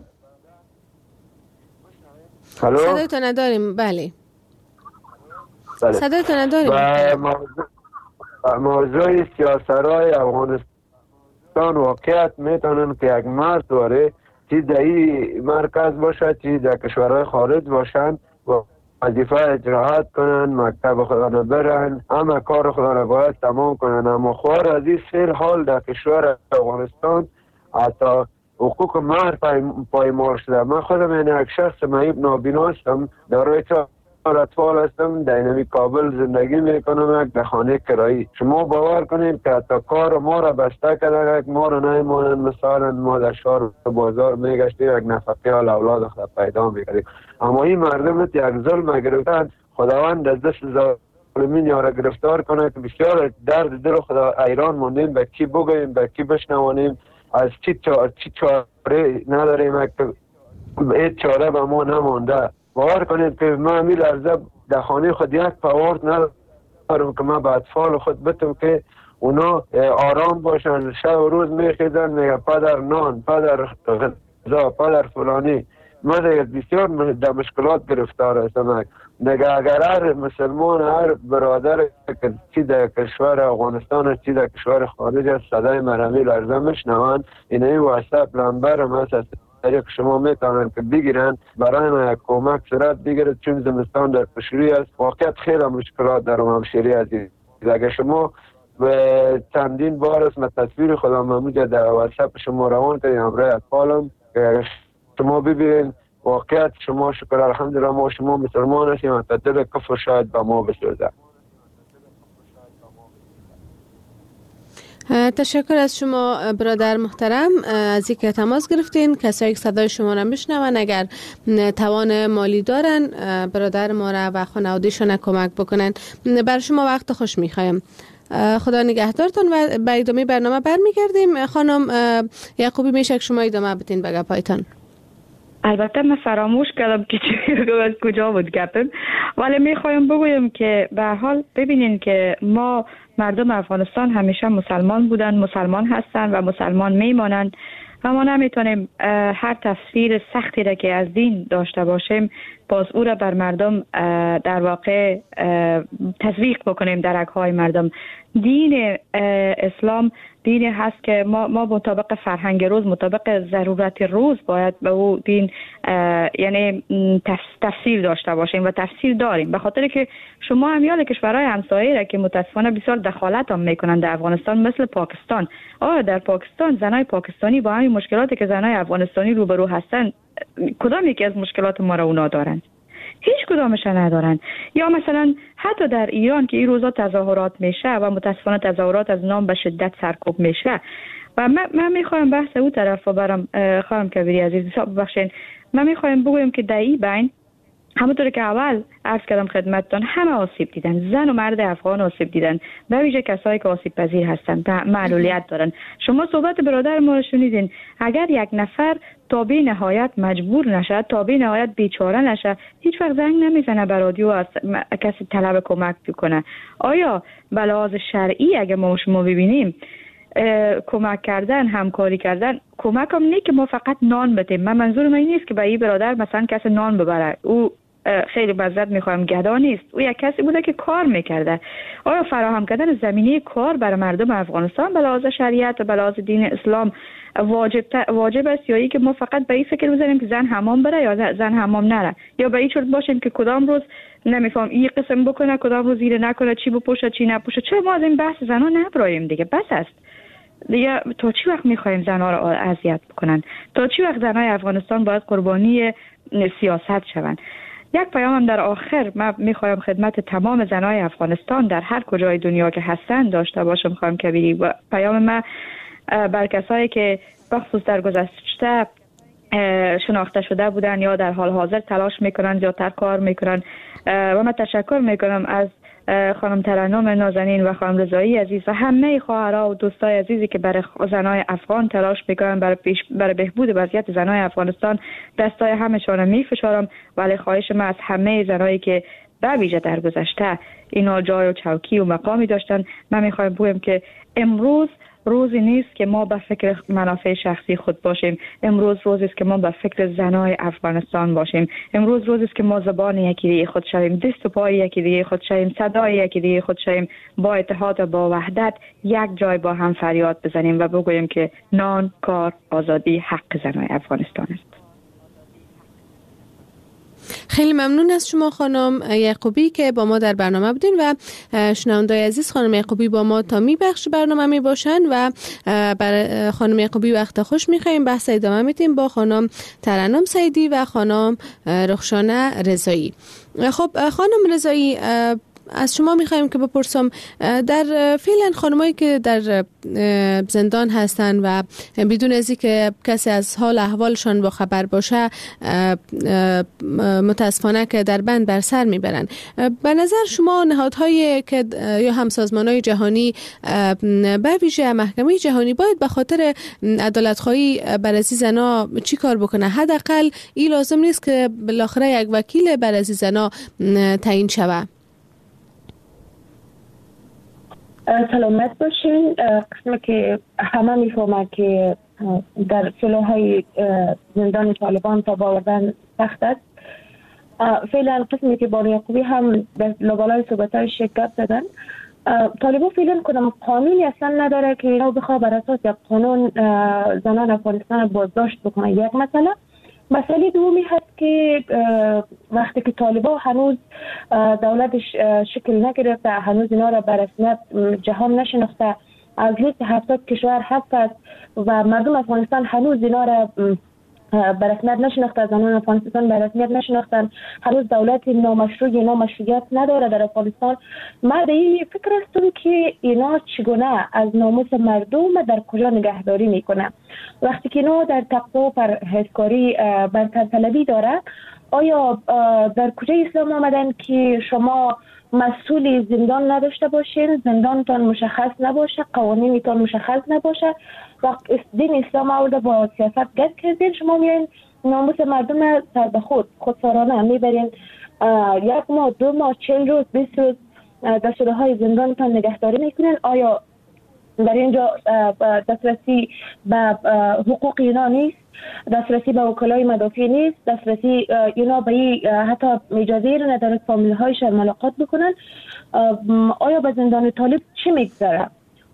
هلو؟ صدایتون نداریم. بله بله صدایتون نداریم. موضوع, موضوع سیاسرهای افغانستان واقعیت میتونن که یک مرد داره چی در این مرکز باشد چی در کشورهای خارج باشند و وظیفه اجراحات کنن، مکتب خدا برن، همه کار خدا را باید تمام کنن. اما خوار از این سر حال در کشور افغانستان حتی حقوق مرد پایمال شده. من خودم این یک شخص معیب نابینا هستم، دارای چهار اطفال هستم، در اینمی کابل زندگی میکنم یک در خانه کرایی. شما باور کنید که حتی کار ما را بسته کرده، ما را نمیمانند. مثلا ما در شهر بازار میگشتیم یک نفقه حال اولاد خود پیدا میکردیم، اما این مردم یک ظلم گرفتن. خداوند از دست ظالمین یارا گرفتار کنه که بسیار درد دل خدا ایران موندیم، به کی بگوییم به کی بشنوانیم، از چی چاره چی چاره نداریم که هیچ چاره به ما نمانده. باور کنید که من می لرزه در خانه خود یک پاورد ندارم که من به اطفال خود بتم که اونا آرام باشن. شب و روز می خیزن میگه پدر نان، پدر غذا، پدر فلانی. من دیگه بسیار در مشکلات گرفتار هستم. دیگه اگر هر مسلمان هر برادر که چی در کشور افغانستان چی در کشور خارج است صدای مرمی لرزه میشنوند، این این واسطه لنبر هم هست طریق شما میتونن که بگیرن برای ما یک کمک صورت بگیرد، چون زمستان در پشوری است. واقعیت خیلی مشکلات در همشیری عزیز. اگر شما به چندین بار است من تصویر خدا مموجه در واتساپ شما روان کردیم همراه اطفالم که شما ببینید واقعیت شما شکر الحمدلله ما شما مسلمان هستیم و دل کفر شاید به ما بسوزه. تشکر از شما برادر محترم از اینکه تماس گرفتین. کسایی که صدای شما را میشنون اگر توان مالی دارن برادر ما را و خانواده‌شون کمک بکنن. بر شما وقت خوش میخوایم. خدا نگهدارتون و به ادامه برنامه برمیگردیم. خانم یعقوبی میشه شما ادامه بدین به گپایتان. البته من فراموش کردم که از کجا بود گپم، ولی میخوایم بگویم که به هر حال ببینین که ما مردم افغانستان همیشه مسلمان بودن، مسلمان هستن و مسلمان میمانند و ما نمیتونیم هر تفسیر سختی را که از دین داشته باشیم باز او را بر مردم در واقع تزریق بکنیم در رگ‌های مردم. دین اسلام دینی هست که ما ما مطابق فرهنگ روز، مطابق ضرورت روز باید به او دین یعنی تفسیر داشته باشیم و تفسیر داریم. به خاطر که شما همیال کشورهای همسایه را که متاسفانه بسیار دخالت هم میکنند در افغانستان، مثل پاکستان. آیا در پاکستان زنای پاکستانی با همین مشکلاتی که زنای افغانستانی روبرو هستند، کدام یکی از مشکلات ما را اونا دارند؟ هیچ کدامش ندارن. یا مثلا حتی در ایران که این روزا تظاهرات میشه و متاسفانه تظاهرات از نام به شدت سرکوب میشه و من, من میخوایم بحث او طرف برم خانم کبیری عزیز ببخشید، من میخوایم بگویم که در این بین همونطور که اول عرض کردم خدمتتان، همه آسیب دیدن، زن و مرد افغان آسیب دیدن، به ویژه کسایی که آسیب پذیر هستند، معلولیت دارن. شما صحبت برادر ما رو شنیدین، اگر یک نفر تا به نهایت مجبور نشه، تا به نهایت بیچاره نشه، هیچ وقت زنگ نمیزنه به رادیو از کسی طلب کمک بکنه. آیا به لحاظ شرعی اگه ما شما ببینیم کمک کردن، همکاری کردن، کمک هم نه که ما فقط نان بدیم. من منظور من این نیست که به این برادر مثلا کسی نان ببره، او خیلی معذرت میخوام گدا نیست، او یک کسی بوده که کار میکرده. آیا فراهم کردن زمینه کار برای مردم افغانستان به لحاظ شریعت و به لحاظ دین اسلام واجب واجب است، یا ای که ما فقط به این فکر بزنیم که زن حمام بره یا زن حمام نره، یا به این صورت باشیم که کدام روز نمیفهم این قسم بکنه کدام روز این نکنه، چی بپوشه چی نپوشه؟ چرا ما از این بحث زنا نبرایم دیگه؟ بس است دیگه. تا چی وقت میخوایم زنها را اذیت بکنن؟ تا چی وقت زنهای افغانستان باید قربانی سیاست شوند؟ یک پیامم در آخر من میخوایم خدمت تمام زنهای افغانستان در هر کجای دنیا که هستن داشته باشم خانم کبیری. و پیام من بر کسایی که بخصوص در گذشته شناخته شده بودن یا در حال حاضر تلاش میکنن یا تر کار میکنن، و من تشکر میکنم از خانم ترنم نازنین و خانم رضایی عزیز و همه خواهرها و دوستای عزیزی که برای زنای افغان تلاش میکنن برای پیش برای بهبود وضعیت زنای افغانستان. دستای همشون میفشارم، ولی خواهش من از همه زنایی که به ویژه در گذشته اینا جای و چوکی و مقامی داشتن، من میخوایم بگم که امروز روزی نیست که ما به فکر منافع شخصی خود باشیم. امروز روزی است که ما به فکر زنای افغانستان باشیم. امروز روزی است که ما زبان یکی دیگه خود شویم، دست و پای یکی دیگه خود شویم، صدای یکی دیگه خود شویم، با اتحاد و با وحدت یک جای با هم فریاد بزنیم و بگوییم که نان، کار، آزادی حق زنای افغانستان است. خیلی ممنون از شما خانم یعقوبی که با ما در برنامه بودین و شنوندای عزیز، خانم یعقوبی با ما تا می بخش برنامه می باشن و برای خانم یعقوبی وقت خوش می خواهیم. بحث ادامه میدیم با خانم ترنم سیدی و خانم رخشانه رضایی. خب خانم رضایی، از شما میخوایم که بپرسم، در فعلا خانمایی که در زندان هستن و بدون از اینکه کسی از حال احوالشان با خبر باشه متاسفانه که در بند بر سر میبرن، به نظر شما نهادهایی که یا همسازمانهای جهانی به ویژه محکمه جهانی باید به خاطر عدالت‌خواهی بر از زنا چی کار بکنه؟ حداقل این لازم نیست که بالاخره یک وکیل بر از زنا تعیین شود. سلامت باشین. قسمه که همه میفهمه که در سلوهای زندان طالبان تا باوردن سخت است. فعلا قسمی که بانو یعقوبی هم در لابالای صحبت‌های شرکت دادن، طالبان فعلا کدام قانونی اصلا نداره که اینا بخواه بر اساس یک قانون زنان افغانستان بازداشت بکنه. یک مسئله مسئله دومی هست که وقتی که طالبان هنوز دولتش شکل نگرفته، هنوز اینا را به رسمیت جهان نشناخته، از لیست هفتاد کشور هست است و مردم افغانستان هنوز اینا را به رسمیت نشناخته، زنان افغانستان به رسمیت نشناختن، هنوز دولت نامشروع یا نامشروعیت نداره در افغانستان. من به این فکر هستم که اینا چگونه از ناموس مردم در کجا نگهداری میکنه. وقتی که اینا در تقوا و پرهیزکاری برترطلبی داره، آیا در کجا اسلام آمدن که شما مسئول زندان نداشته باشین، زندانتان مشخص نباشه، قوانینتان مشخص نباشه و دین اسلام آورده با سیاست گد کردین، شما میرین ناموس مردم سر به خود خودسرانه میبرین یک ماه، دو ماه، چل روز، بیست روز در سلوه های زندانتان نگهداری میکنین. آیا در اینجا دسترسی به حقوق اینا نیست؟ دسترسی به وکلای مدافع نیست؟ دسترسی اینا به حتی اجازه رو نداره فامیل هایشان ملاقات بکنن؟ آیا به زندان طالب چی میگذره؟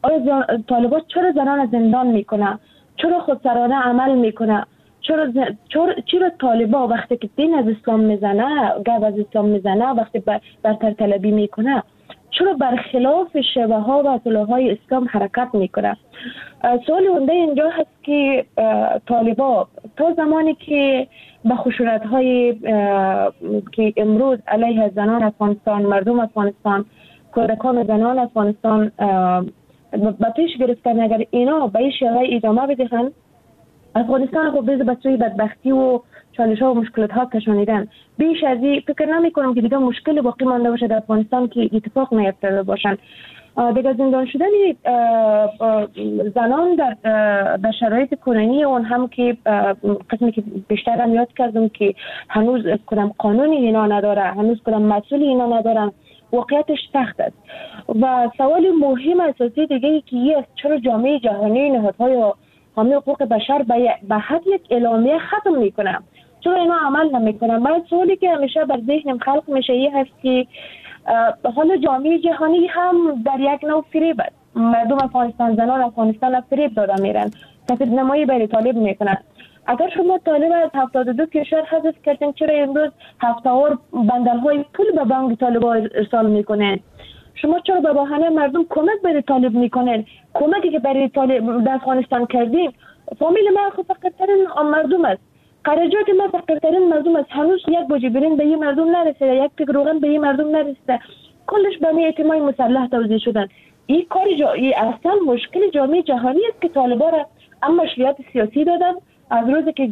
آیا طالبان چرا زنان از زندان میکنه؟ چرا خودسرانه عمل میکنه؟ چرا ز... چرا چرا طالبان وقتی که دین از اسلام میزنه، گپ از اسلام میزنه، وقتی بر برتر طلبی میکنه، چرا برخلاف شبه ها و اصول های اسلام حرکت میکنه؟ سوال اونده اینجا هست که طالبان تا زمانی که به خشونت های که امروز علیه زنان افغانستان، مردم افغانستان، کودکان زنان افغانستان به پیش گرفتن، اگر اینا به این شیوه ادامه بدهند، افغانستان خب بیز به سوی بدبختی و چالش ها و مشکلات ها کشانیدن. بیش از این فکر نمی کنم که دیگه مشکل باقی مانده باشه در افغانستان که اتفاق نیفتاده باشن. دیگه زندان شدن زنان در در شرایط کنونی اون هم که قسمی که بیشتر هم یاد کردم که هنوز کدام قانونی اینا نداره، هنوز کدام مسئولی اینا ندارن، واقعیتش سخت است. و سوال مهم اساسی دیگه ای که یه است، چرا جامعه جهانی نهادهای حامی حقوق بشر به حد یک اعلامیه ختم میکنه؟ چرا اینا عمل نمیکنن؟ من سوالی که همیشه بر ذهنم خلق میشه این هست که حالا جامعه جهانی هم در یک نوع فریب است. مردم افغانستان، زنان افغانستان فریب داده میرن، سفید نمایی برای طالب میکنن. اگر شما طالب از هفتاد و دو کشور حذف کردین، چرا امروز هفته‌وار بندل های پول به بانک طالب ارسال میکنن؟ شما چرا به بهانه مردم کمک برای طالب میکنن؟ کمکی که برای طالب در افغانستان کردیم، فامیل ما خود فقیرترین مردم است، خرجات ما فقیرترین مردم است، هنوز یک بوجه برین به این مردم نرسیده، یک پیک روغن به این مردم نرسیده، کلش به اعتماد مسلح توزیع شدن. این کار جا... این اصلا مشکل جامعه جهانی است که طالبان را هم مشروعیت سیاسی دادن. از روزی که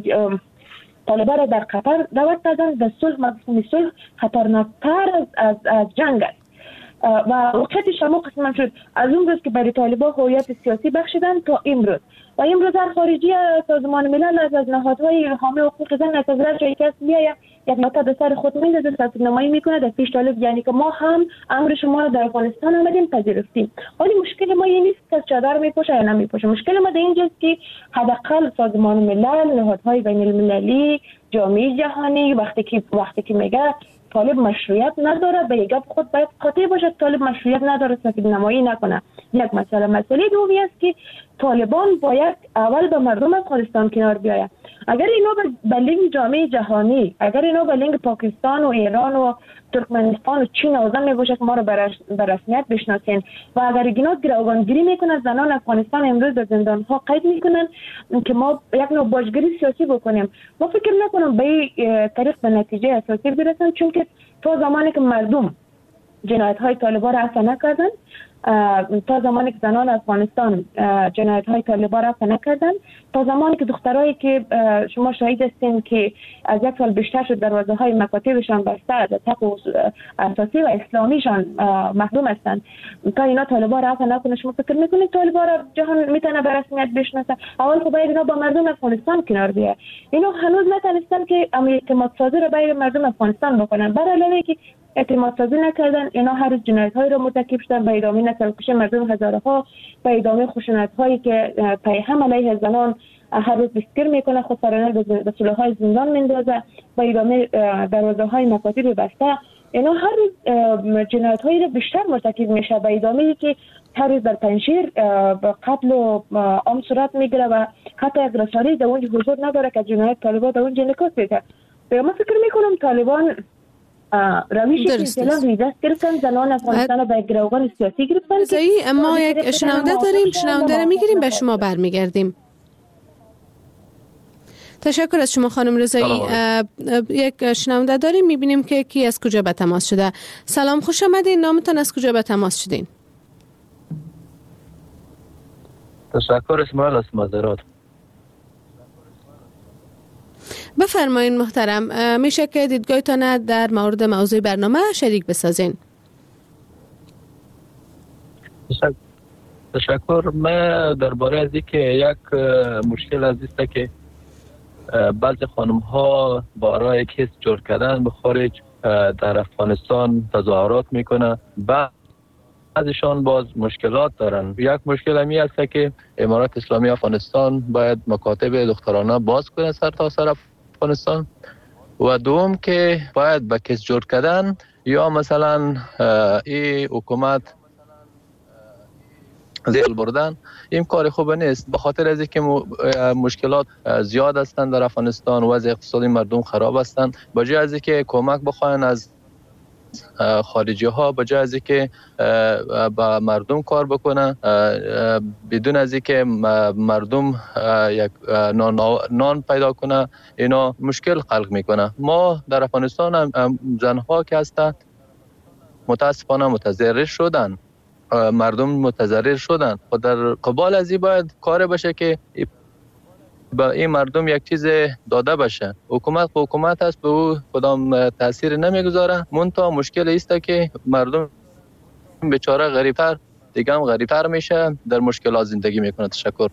طالبان را در قطر دعوت دادن، در صلح، مفهوم صلح خطرناکتر از, از, از جنگ است و وقتی شما قسم شد از اون روز که برای طالبان هویت سیاسی بخشیدن تا امروز. و امروز در خارجی سازمان ملل از از نهادهای حامی حقوق زن از از جایی که میآید یک مرتبه به سر خود میندازه، سیاست نمایی میکنه در پیش طالب، یعنی که ما هم امر شما رو در افغانستان آمدیم پذیرفتیم. ولی مشکل ما این نیست که چادر میپوشه یا نمیپوشه. مشکل ما در اینجاست که حداقل سازمان ملل، نهادهای بین المللی، جامعه جهانی وقتی که وقتی که میگه طالب مشروعیت نداره، به یک خود باید قاطع باشه طالب مشروعیت نداره، سفید نمایی نکنه. یک مسئله مسئله دومی است که طالبان باید اول به مردم افغانستان کنار بیاید. اگر اینا به لینگ جامعه جهانی، اگر اینا به لینگ پاکستان و ایران و ترکمنستان و چین آزم میباشه که ما رو به رسمیت بشناسین و اگر اینا گروگانگیری میکنن، زنان افغانستان امروز در زندان ها قید میکنن که ما یک نوع باجگیری سیاسی بکنیم، ما فکر نکنم به این طریق به نتیجه اساسی برسن، چون که تا زمانی که مردم جنایت های طالبان را عفو نکردن، تا زمانی که زنان افغانستان جنایت های طالبان را عفو نکردن، تا زمانی که دخترایی که شما شاهد هستین که از یک سال بیشتر شد دروازه های مکاتبشان بسته، از حقوق اساسی و اسلامیشان محروم هستند، تا اینا طالبان را عفو نکنه، شما فکر میکنید طالبان را جهان میتونه به رسمیت بشناسه؟ اول خب باید اینا با مردم افغانستان کنار بیاد. اینا هنوز نتونستن که اعتماد سازی را بین مردم افغانستان بکنن، برای علاوه که اعتماد سازی نکردن، اینا هر روز جنایت های را مرتکب شدن، به ادامه نسل کشی مردم هزاره ها، به ادامه خشونت هایی که پیهم علیه زنان هر روز بسکر میکنه، خودسرانه به سلوح های زندان میندازه، به ادامه دروازه های مکاتب بسته. اینا هر روز جنایت هایی را بیشتر مرتکب میشه، به ادامه که هر روز در پنشیر قتل و عام صورت میگیره و حتی یک رسانه‌ای در اونجا حضور نداره که جنایت طالبان در اونجا انعکاس بده. من فکر میکنم طالبان رویشی که اصلا ریزست گرفتن، زنان افغانستان رو به گروگان سیاسی گرفتن. ما یک شنونده داریم، شنونده رو میگیریم به شما برمیگردیم. تشکر از شما خانم رضایی. یک شنونده داریم، میبینیم که کی از کجا به تماس شده. سلام، خوش آمدین، نامتان از کجا به تماس شدین؟ تشکر اسماعیل از مزارات. بفرمایین محترم، میشه که دیدگاهتان در مورد موضوع برنامه شریک بسازین. تشکر. من درباره از اینکه یک مشکل از است که بعضی خانم ها برای کیس جور کردن به خارج در افغانستان تظاهرات میکنه، بعضیشان باز مشکلات دارن. یک مشکل همی است که امارات اسلامی افغانستان باید مکاتب دخترانه باز کنه سر تا سر افغانستان، و دوم که باید به کیس جور کردن یا مثلا این حکومت زیل بردن، این کار خوب نیست. به خاطر از اینکه مشکلات زیاد هستند در افغانستان، وضع اقتصادی مردم خراب هستند، به جای از اینکه کمک بخواین از خارجی ها، به جای از اینکه با مردم کار بکنن بدون از اینکه مردم یک نان, نان پیدا کنه، اینا مشکل خلق میکنه. ما در افغانستان هم زنها که هستند متاسفانه متضرر شدن، مردم متضرر شدن و در قبال از این باید کار باشه که با این مردم یک چیز داده بشه. حکومت به حکومت است، به او کدام تاثیر نمیگذاره. منتها مشکل است که مردم بیچاره غریبتر دیگه هم غریبتر میشه، در مشکلات زندگی میکنه. تشکر.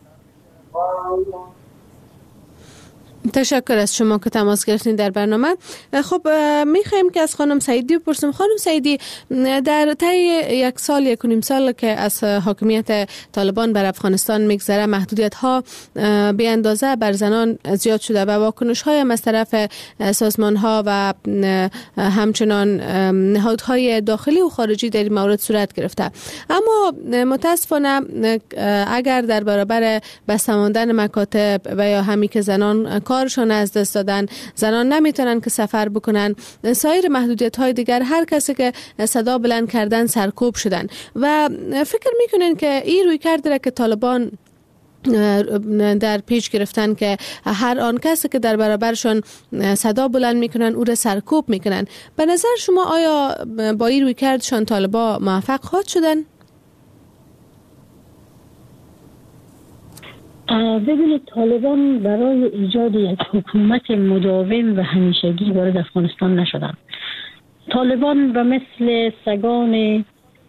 تشکر از شما که تماس گرفتین در برنامه. خب میخوایم که از خانم سعیدی بپرسیم. خانم سعیدی، در طی یک سال یک و نیم سال که از حاکمیت طالبان بر افغانستان میگذره، محدودیت ها به اندازه بر زنان زیاد شده و واکنش های هم از طرف سازمان ها و همچنان نهادهای داخلی و خارجی در این مورد صورت گرفته. اما متاسفانه اگر در برابر بسته ماندن مکاتب و یا همی که زنان کارشان از دست دادن، زنان نمیتونن که سفر بکنن، سایر محدودیت های دیگر، هر کسی که صدا بلند کردن سرکوب شدن و فکر میکنن که این روی کرده که طالبان در پیش گرفتن که هر آن کسی که در برابرشان صدا بلند میکنن او را سرکوب میکنن. به نظر شما آیا با این روی کردشان طالبان موفق خواهد شدن؟ ببینید، طالبان برای ایجاد یک حکومت مداوم و همیشگی وارد افغانستان نشدن. طالبان به مثل سگان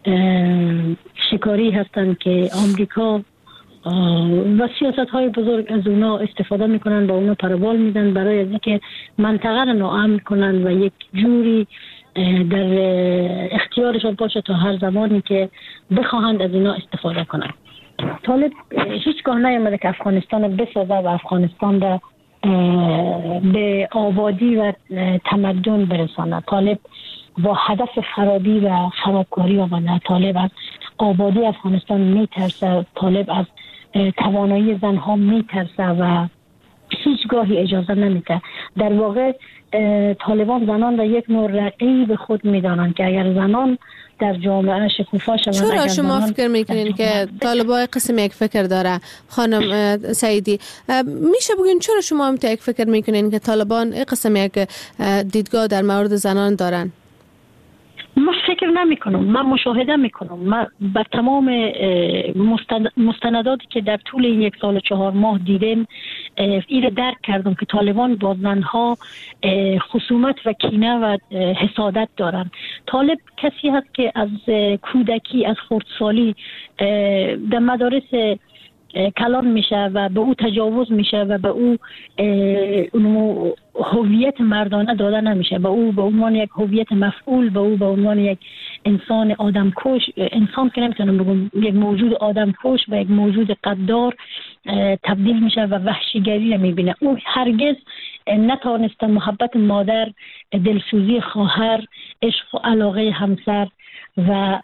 شکاری هستند که آمریکا و سیاست های بزرگ از اونا استفاده میکنن، با اونا پروبال میدن برای از اینکه منطقه رو ناامن کنن و یک جوری در اختیارشان باشه تا هر زمانی که بخواهند از اینا استفاده کنن. طالب هیچگاه نیامده که افغانستان رو بسازه و افغانستان رو به آبادی و تمدن برسانه. طالب با هدف خرابی و خرابکاری آمده. طالب از آبادی افغانستان میترسه، طالب از توانایی زنها میترسه و هیچگاهی اجازه نمیده. در واقع طالبان زنان را یک نوع رقیب خود میدانند که اگر زنان در جامعه شکوفا شوند. چرا شما فکر میکنین که طالبان قسم یک فکر داره؟ خانم سعیدی، میشه بگین چرا شما هم یک فکر میکنین که طالبان قسم یک دیدگاه در مورد زنان دارن؟ من فکر نمی کنم، من مشاهده می کنم. من با تمام مستنداتی که در طول این یک سال و چهار ماه دیدم این درک کردم که طالبان با زنها خصومت و کینه و حسادت دارن. طالب کسی هست که از کودکی، از خردسالی در مدارس کلان میشه و به او تجاوز میشه و به او هویت مردانه داده نمیشه. به او به عنوان یک هویت مفعول، به او به عنوان یک انسان آدمکش، انسان که نمیتونم بگم، یک موجود آدمکش و یک موجود قدار تبدیل میشه و وحشیگری میبینه. او هرگز نتوانسته محبت مادر، دلسوزی خواهر، عشق و علاقه همسر و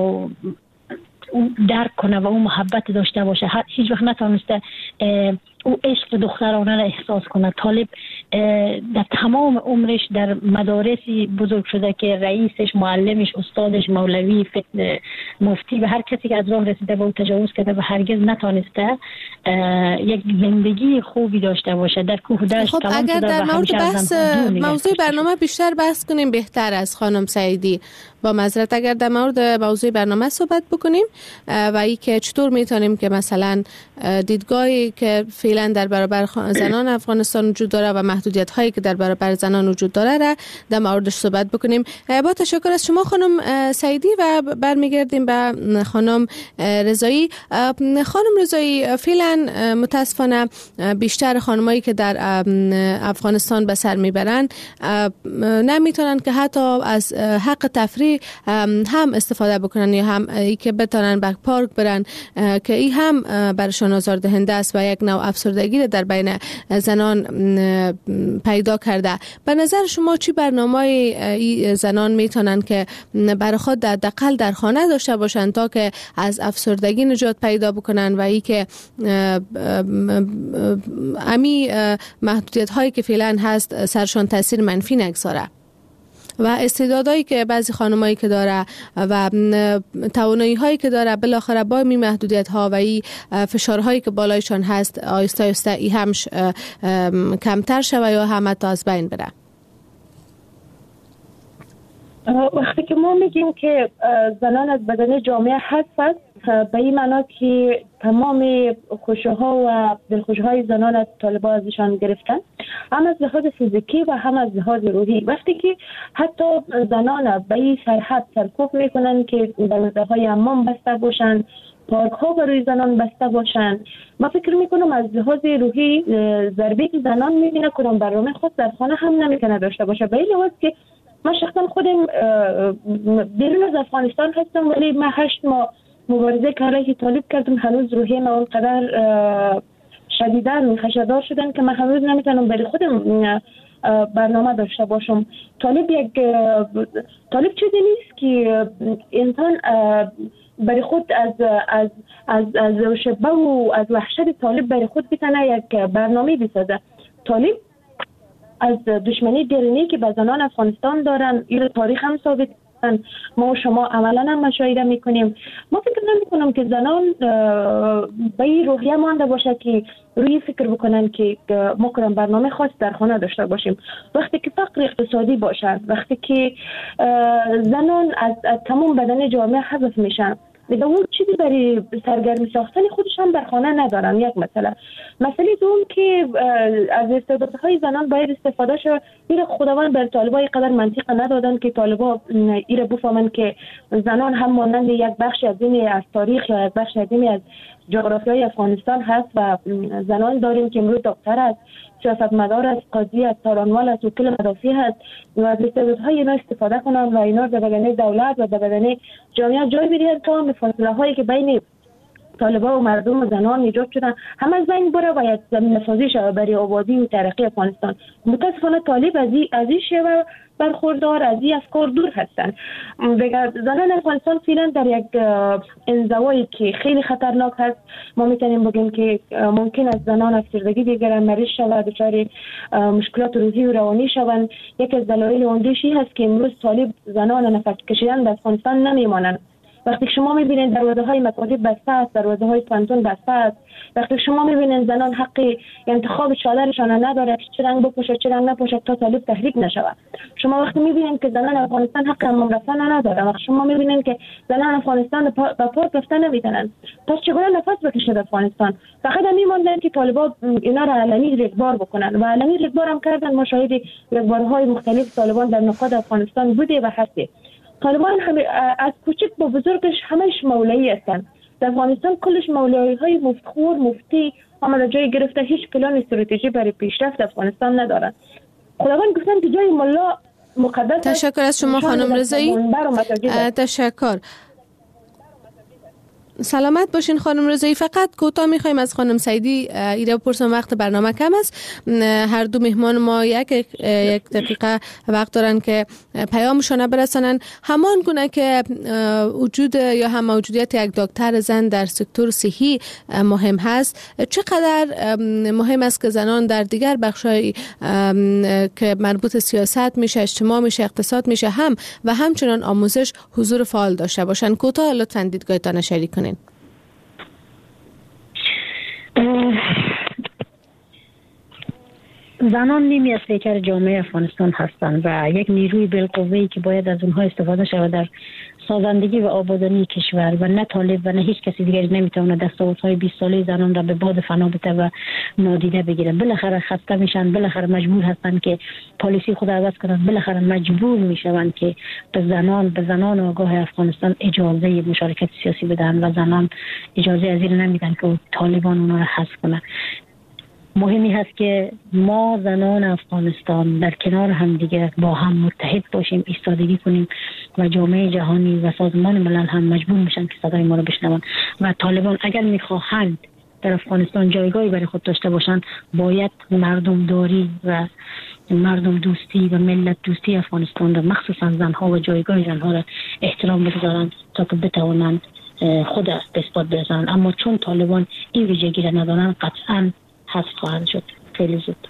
او درک کنه و او محبت داشته باشه. هیچ وقت نتوانسته او عشق دخترانه را احساس کنه. طالب در تمام عمرش در مدارسی بزرگ شده که رئیسش، معلمش، استادش، مولوی، مفتی و هر کسی که از راه رسیده به او تجاوز کرده و هرگز نتوانسته یک زندگی خوبی داشته باشه. در کوه دشت. خب اگر در مورد بحث موضوع برنامه بیشتر بحث کنیم بهتر از خانم سعیدی. با معذرت اگر در مورد موضوع برنامه صحبت بکنیم و ای که چطور میتونیم که مثلا دیدگاهی که فعلا در برابر زنان افغانستان وجود داره و محدودیت هایی که در برابر زنان وجود داره را در موردش صحبت بکنیم. با تشکر از شما خانم سعیدی و برمیگردیم به خانم رضایی. خانم رضایی، فعلا متاسفانه بیشتر خانمایی که در افغانستان به سر میبرن نمیتونن که حتی از حق تفریح چی هم استفاده بکنن یا هم ای که بتونن به پارک برن که این هم برشان آزاردهنده است و یک نوع افسردگی در بین زنان پیدا کرده. به نظر شما چی برنامه ای زنان میتونن که برای خود حداقل در خانه داشته باشن تا که از افسردگی نجات پیدا بکنن و ای که امی محدودیت هایی که فعلا هست سرشان تاثیر منفی نگذاره و استعدادایی که بعضی خانمایی که داره و توانایی هایی که داره بالاخره با می محدودیت ها و این فشارهایی که بالایشان هست آیسته آیسته ای همش کمتر شوه یا هم تا از بین بره؟ وقتی که ما میگیم که زنان از بدن جامعه هست به این معنا که تمام خوشی‌ها و دلخوشی‌های زنان از طالبان ازشان گرفتن، هم از لحاظ فیزیکی و هم از لحاظ روحی. وقتی که حتی زنان به این سرحد سرکوب میکنن که دروازه‌های حمام بسته باشن، پارک ها برای زنان بسته باشن، ما فکر میکنم از لحاظ روحی ضربه که زنان میبینه کنم برنامه خود در خانه هم نمیتونه داشته باشه. به این لحاظ که من شخصا خودم بیرون از افغانستان هستم ولی من هشت ماه مبارزه که علیه طالب کردم، هنوز روحی من اونقدر شدیدن خشدار شدن که من هنوز نمیتونم برای خودم برنامه داشته باشم. طالب یک طالب چیزی نیست که انسان برای خود از از از از شبه و از وحشت طالب برای خود بتونه یک برنامه بسازه. طالب از دشمنی درونی که به زنان افغانستان دارن این تاریخ هم ثابت کردن، ما و شما عملا هم مشاهده میکنیم. ما فکر نمی کنم که زنان به این روحیه مانده باشه که روی فکر بکنن که ما کنم برنامه خاص در خانه داشته باشیم. وقتی که فقر اقتصادی باشه، وقتی که زنان از, از تمام بدن جامعه حذف میشن، دیگه اون چیزی برای سرگرمی ساختن خودشان در خانه ندارن. یک مسئله مسئله دوم که از استعدادهای زنان باید استفاده شد. این خداوند بر طالبای قدر منطق ندادن که طالبا این بفهمن که زنان هم مانند یک بخش عظیمی از تاریخ یا یک بخش عظیمی از جغرافیای افغانستان هست و زنان داریم که امروز دکتر است، سیاستمدار است، قاضی است، تارانوال است، وکیل مدافع هست و از استعدادهای اینا استفاده کنن و اینا در بدن دولت و در بدن جامعه جای بدهن تا فاصله هایی که بین طالبان و مردم و زنان ایجاد شدن هم از بین بره و یک زمینه سازی شود برای آبادی و ترقی افغانستان. متاسفانه طالب از این از این شیوه برخوردار، از این افکار دور هستند. دیگر زنان افغانستان فعلا در یک انزوایی که خیلی خطرناک هست. ما میتونیم بگیم که ممکن است زنان افسردگی دیگر مریض شود، دچار مشکلات روحی و روانی شوند. یک از دلایل اندیشی هست که امروز طالب زنان نفس کشیدن در افغانستان نمیمانند. وقتی شما میبینید دروازه های مکاتب بسته است، دروازه های پانتون بسته است، وقتی شما میبینید زنان حق انتخاب چادرشان نداره که چه رنگ بپوشد چه رنگ نپوشد تا طالب تحریک نشود. شما وقتی میبینید که زنان افغانستان حق حمام رفتن نداره، وقتی شما میبینید که زنان افغانستان به پارک رفتن نمیتونن، پس چگونه نفس بکشد افغانستان؟ فقط میموندن که طالبان اینا را علنی رگبار بکنن و علنی رگبار هم کردن. ما شاهد رگبارهای مختلف طالبان در نقاط افغانستان بوده و هسته. طالبان از کوچک با بزرگش همش مولایی هستند. در افغانستان کلش مولایی های مفتخور مفتی همه جای گرفته، هیچ پلان استراتژی برای پیشرفت افغانستان ندارند. خداوند گفتن که جای ملا مقدس. تشکر از شما خانم رضایی. تشکر. سلامت باشین خانم رضایی. فقط کوتاه میخوایم از خانم سعیدی ایره بپرسم، وقت برنامه کم است. هر دو مهمان ما یک یک دقیقه وقت دارن که پیامشون برسانن. همان گونه که وجود یا هم موجودیت یک دکتر زن در سکتور صحی مهم هست، چقدر مهم است که زنان در دیگر بخش‌های که مربوط سیاست میشه، اجتماع میشه، اقتصاد میشه هم و همچنان آموزش حضور فعال داشته باشن. کوتاه لطفاً دیدگاهتان شریک کنین. زنان نیمی از پیکر جامعه افغانستان هستند و یک نیروی بالقوه‌ای که باید از اونها استفاده شود در سازندگی و آبادانی کشور و نه طالب و نه هیچ کسی دیگری نمیتونه دستاوردهای بیست ساله زنان را به باد فنا بده و نادیده بگیره. بالاخره خسته میشن، بالاخره مجبور هستن که پالیسی خود عوض کنن، بالاخره مجبور میشن که به زنان به زنان آگاه افغانستان اجازه مشارکت سیاسی بدن و زنان اجازه از این نمیدن که طالبان اونها را حذف کنه. مهمی هست که ما زنان افغانستان در کنار هم دیگه با هم متحد باشیم، ایستادگی کنیم و جامعه جهانی و سازمان ملل هم مجبور میشن که صدای ما رو بشنون و طالبان اگر میخواهند در افغانستان جایگاهی برای خود داشته باشند باید مردم داری و مردم دوستی و ملت دوستی افغانستان را مخصوصا زنها و جایگاه زنها را احترام بگذارند تا که بتوانند خود به اثبات برسانند. اما چون طالبان این ویژگی را ندارند قطعا حذف خواهند شد. خیلی زود.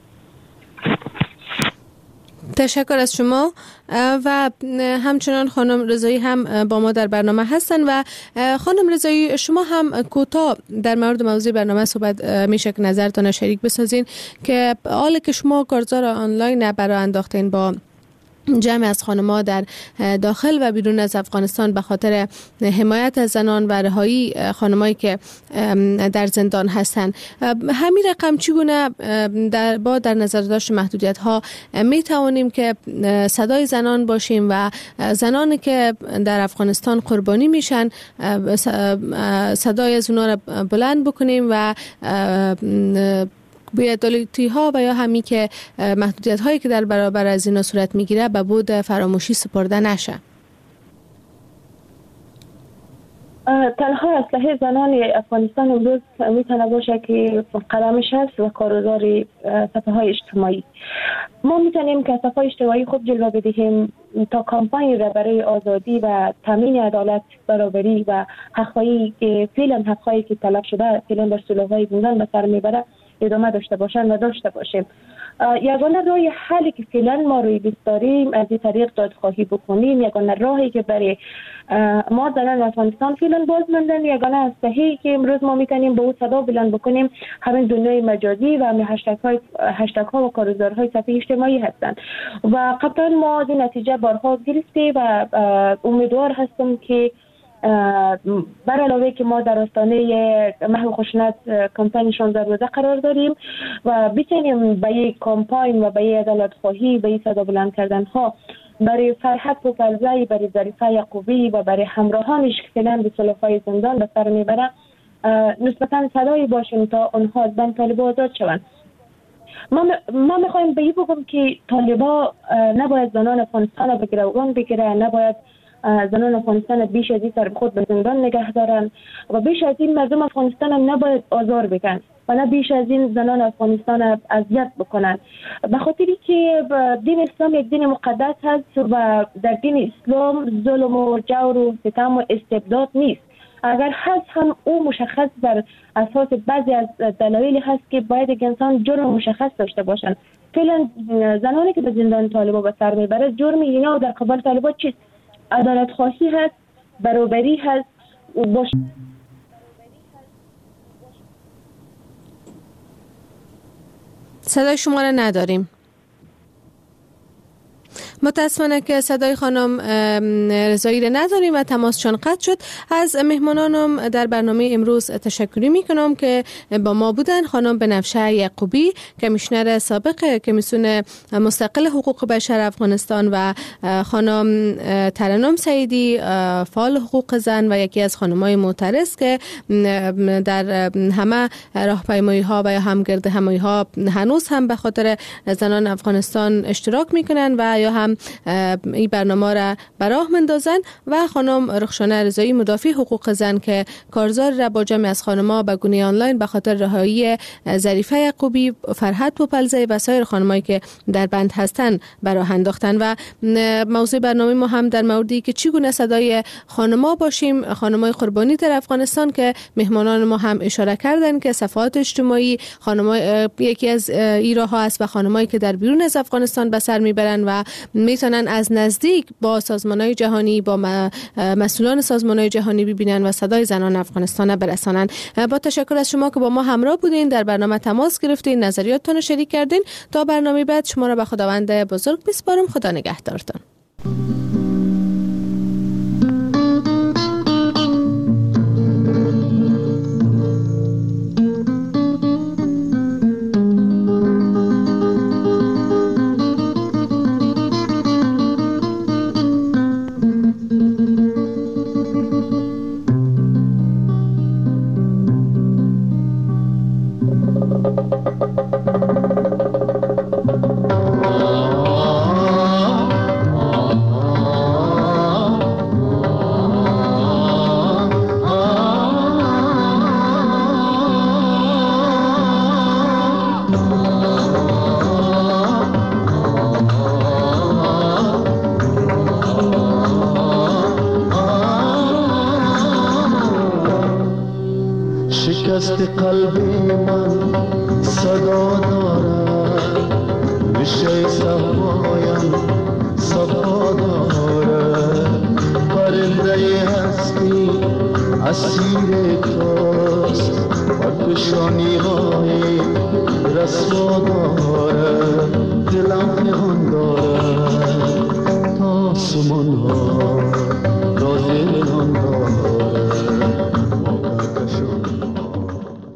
تشکر از شما و همچنان خانم رضایی هم با ما در برنامه هستن و خانم رضایی شما هم کوتاه در مورد موضوع برنامه صحبت میشه که نظرتان شریک بسازین که حالا که شما کارزار آنلاین برای انداختین با جمع از خانم‌ها در داخل و بیرون از افغانستان به خاطر حمایت از زنان و رهایی خانمایی که در زندان هستند، همین رقم چگونه در با در نظر داشت محدودیت ها می توانیم که صدای زنان باشیم و زنانی که در افغانستان قربانی میشن صدای از اونا را بلند بکنیم و بی‌عدالتی ها و یا همی که محدودیت هایی که در برابر از اینا صورت میگیره به بود فراموشی سپرده نشه. تنها اسلحه زنان افغانستان امروز میتونه باشه که قلمش هست و کارگزار صفحه های اجتماعی. ما میتونیم که صفحه اجتماعی خود جلوه بدهیم تا کامپانی را برای آزادی و تامین عدالت، برابری و حقایی که فعلا حقایی که طلب شده فعلا در صلح‌های زندان به سر میبره ادامه داشته باشن و داشته باشیم. یگانه راه حلی که فعلا ما روی دست داریم از این طریق دادخواهی بکنیم. یگانه راهی که برای ما زنان افغانستان فعلا باز ماندن، یگانه اسلحه‌ای که امروز ما میتونیم به او صدا بلند بکنیم همین دنیای مجازی و همین هشتگ های هشتگ ها و کارگزارهای صفحه اجتماعی هستند و قطعا ما از این نتیجه بارها گرفته و امیدوار هستم که بر علاوه که ما در آستانه محو خشونت کمپین شانزده روزه قرار داریم و بتونیم به یک کمپین و به یک عدالت خواهی به یک صدا بلند کردن ها برای فرحت پوپلزایی، برای ظریفه یعقوبی و برای همراهانش که فعلا به صلح‌های زندان به سر میبره نسبتا صدایی باشیم تا آنها از بند طالبا آزاد شوند. ما ما میخوایم به این بگم که طالبا نباید زنان افغانستان را به گروگان بگیره، نباید زنان افغانستان بیش از این سر خود به زندان نگه دارن و بیش از این مردم افغانستان هم نباید آزار بگن و نه بیش از این زنان افغانستان اذیت بکنن، به خاطری که دین اسلام یک دین مقدس هست و در دین اسلام ظلم و جور و ستم و استبداد نیست. اگر هست هم او مشخص بر اساس بعضی از دلایلی هست که باید یک انسان جرم مشخص داشته باشن. فعلا زنانی که به زندان طالبا به سر میبره جرم اینا در قبال طالبا چیست؟ عدالت خواهی هست، برابری هست باش. صدای شما را نداریم. متاسفانه که صدای خانم رضایی را نداریم و تماسشان قطع شد. از مهمانانم در برنامه امروز تشکری می کنم که با ما بودن. خانم بنفشه یعقوبی، کمیشنر سابق کمیسیون مستقل حقوق بشر افغانستان و خانم ترنم سعیدی، فعال حقوق زن و یکی از خانم‌های معترض که در همه راهپیمایی ها و یا همگرد همایی ها هنوز هم به خاطر زنان افغانستان اشتراک میکنن و یا هم این برنامه را به راه مندازن و خانم رخشانه رضایی، مدافع حقوق زن که کارزار را با جمع از خانم‌ها به گونه آنلاین به خاطر رهایی ظریفه یعقوبی، فرحت پوپلزی و سایر خانمایی که در بند هستند به راه انداختن. و موضوع برنامه ما هم در موردی که چگونه صدای خانم‌ها باشیم، خانم‌های قربانی در افغانستان که مهمانان ما هم اشاره کردن که صفحات اجتماعی خانم‌ها یکی از ایراها است و خانمایی که در بیرون از افغانستان به سر میبرن و میتونن از نزدیک با سازمان‌های جهانی، با مسئولان سازمان‌های جهانی ببینن و صدای زنان افغانستان برسانن. با تشکر از شما که با ما همراه بودین، در برنامه تماس گرفتین، نظریاتتون رو شریک کردین. تا برنامه بعد شما را به خداوند بزرگ میسپارم. خدا نگهدارتان. شکست قلب من صدا دارد، نشه صفایم صفا دارد. پرنده هستی اسیر توست، پرکشانی های رسوا دارد. دلم پنهان دارد تا آسمان ها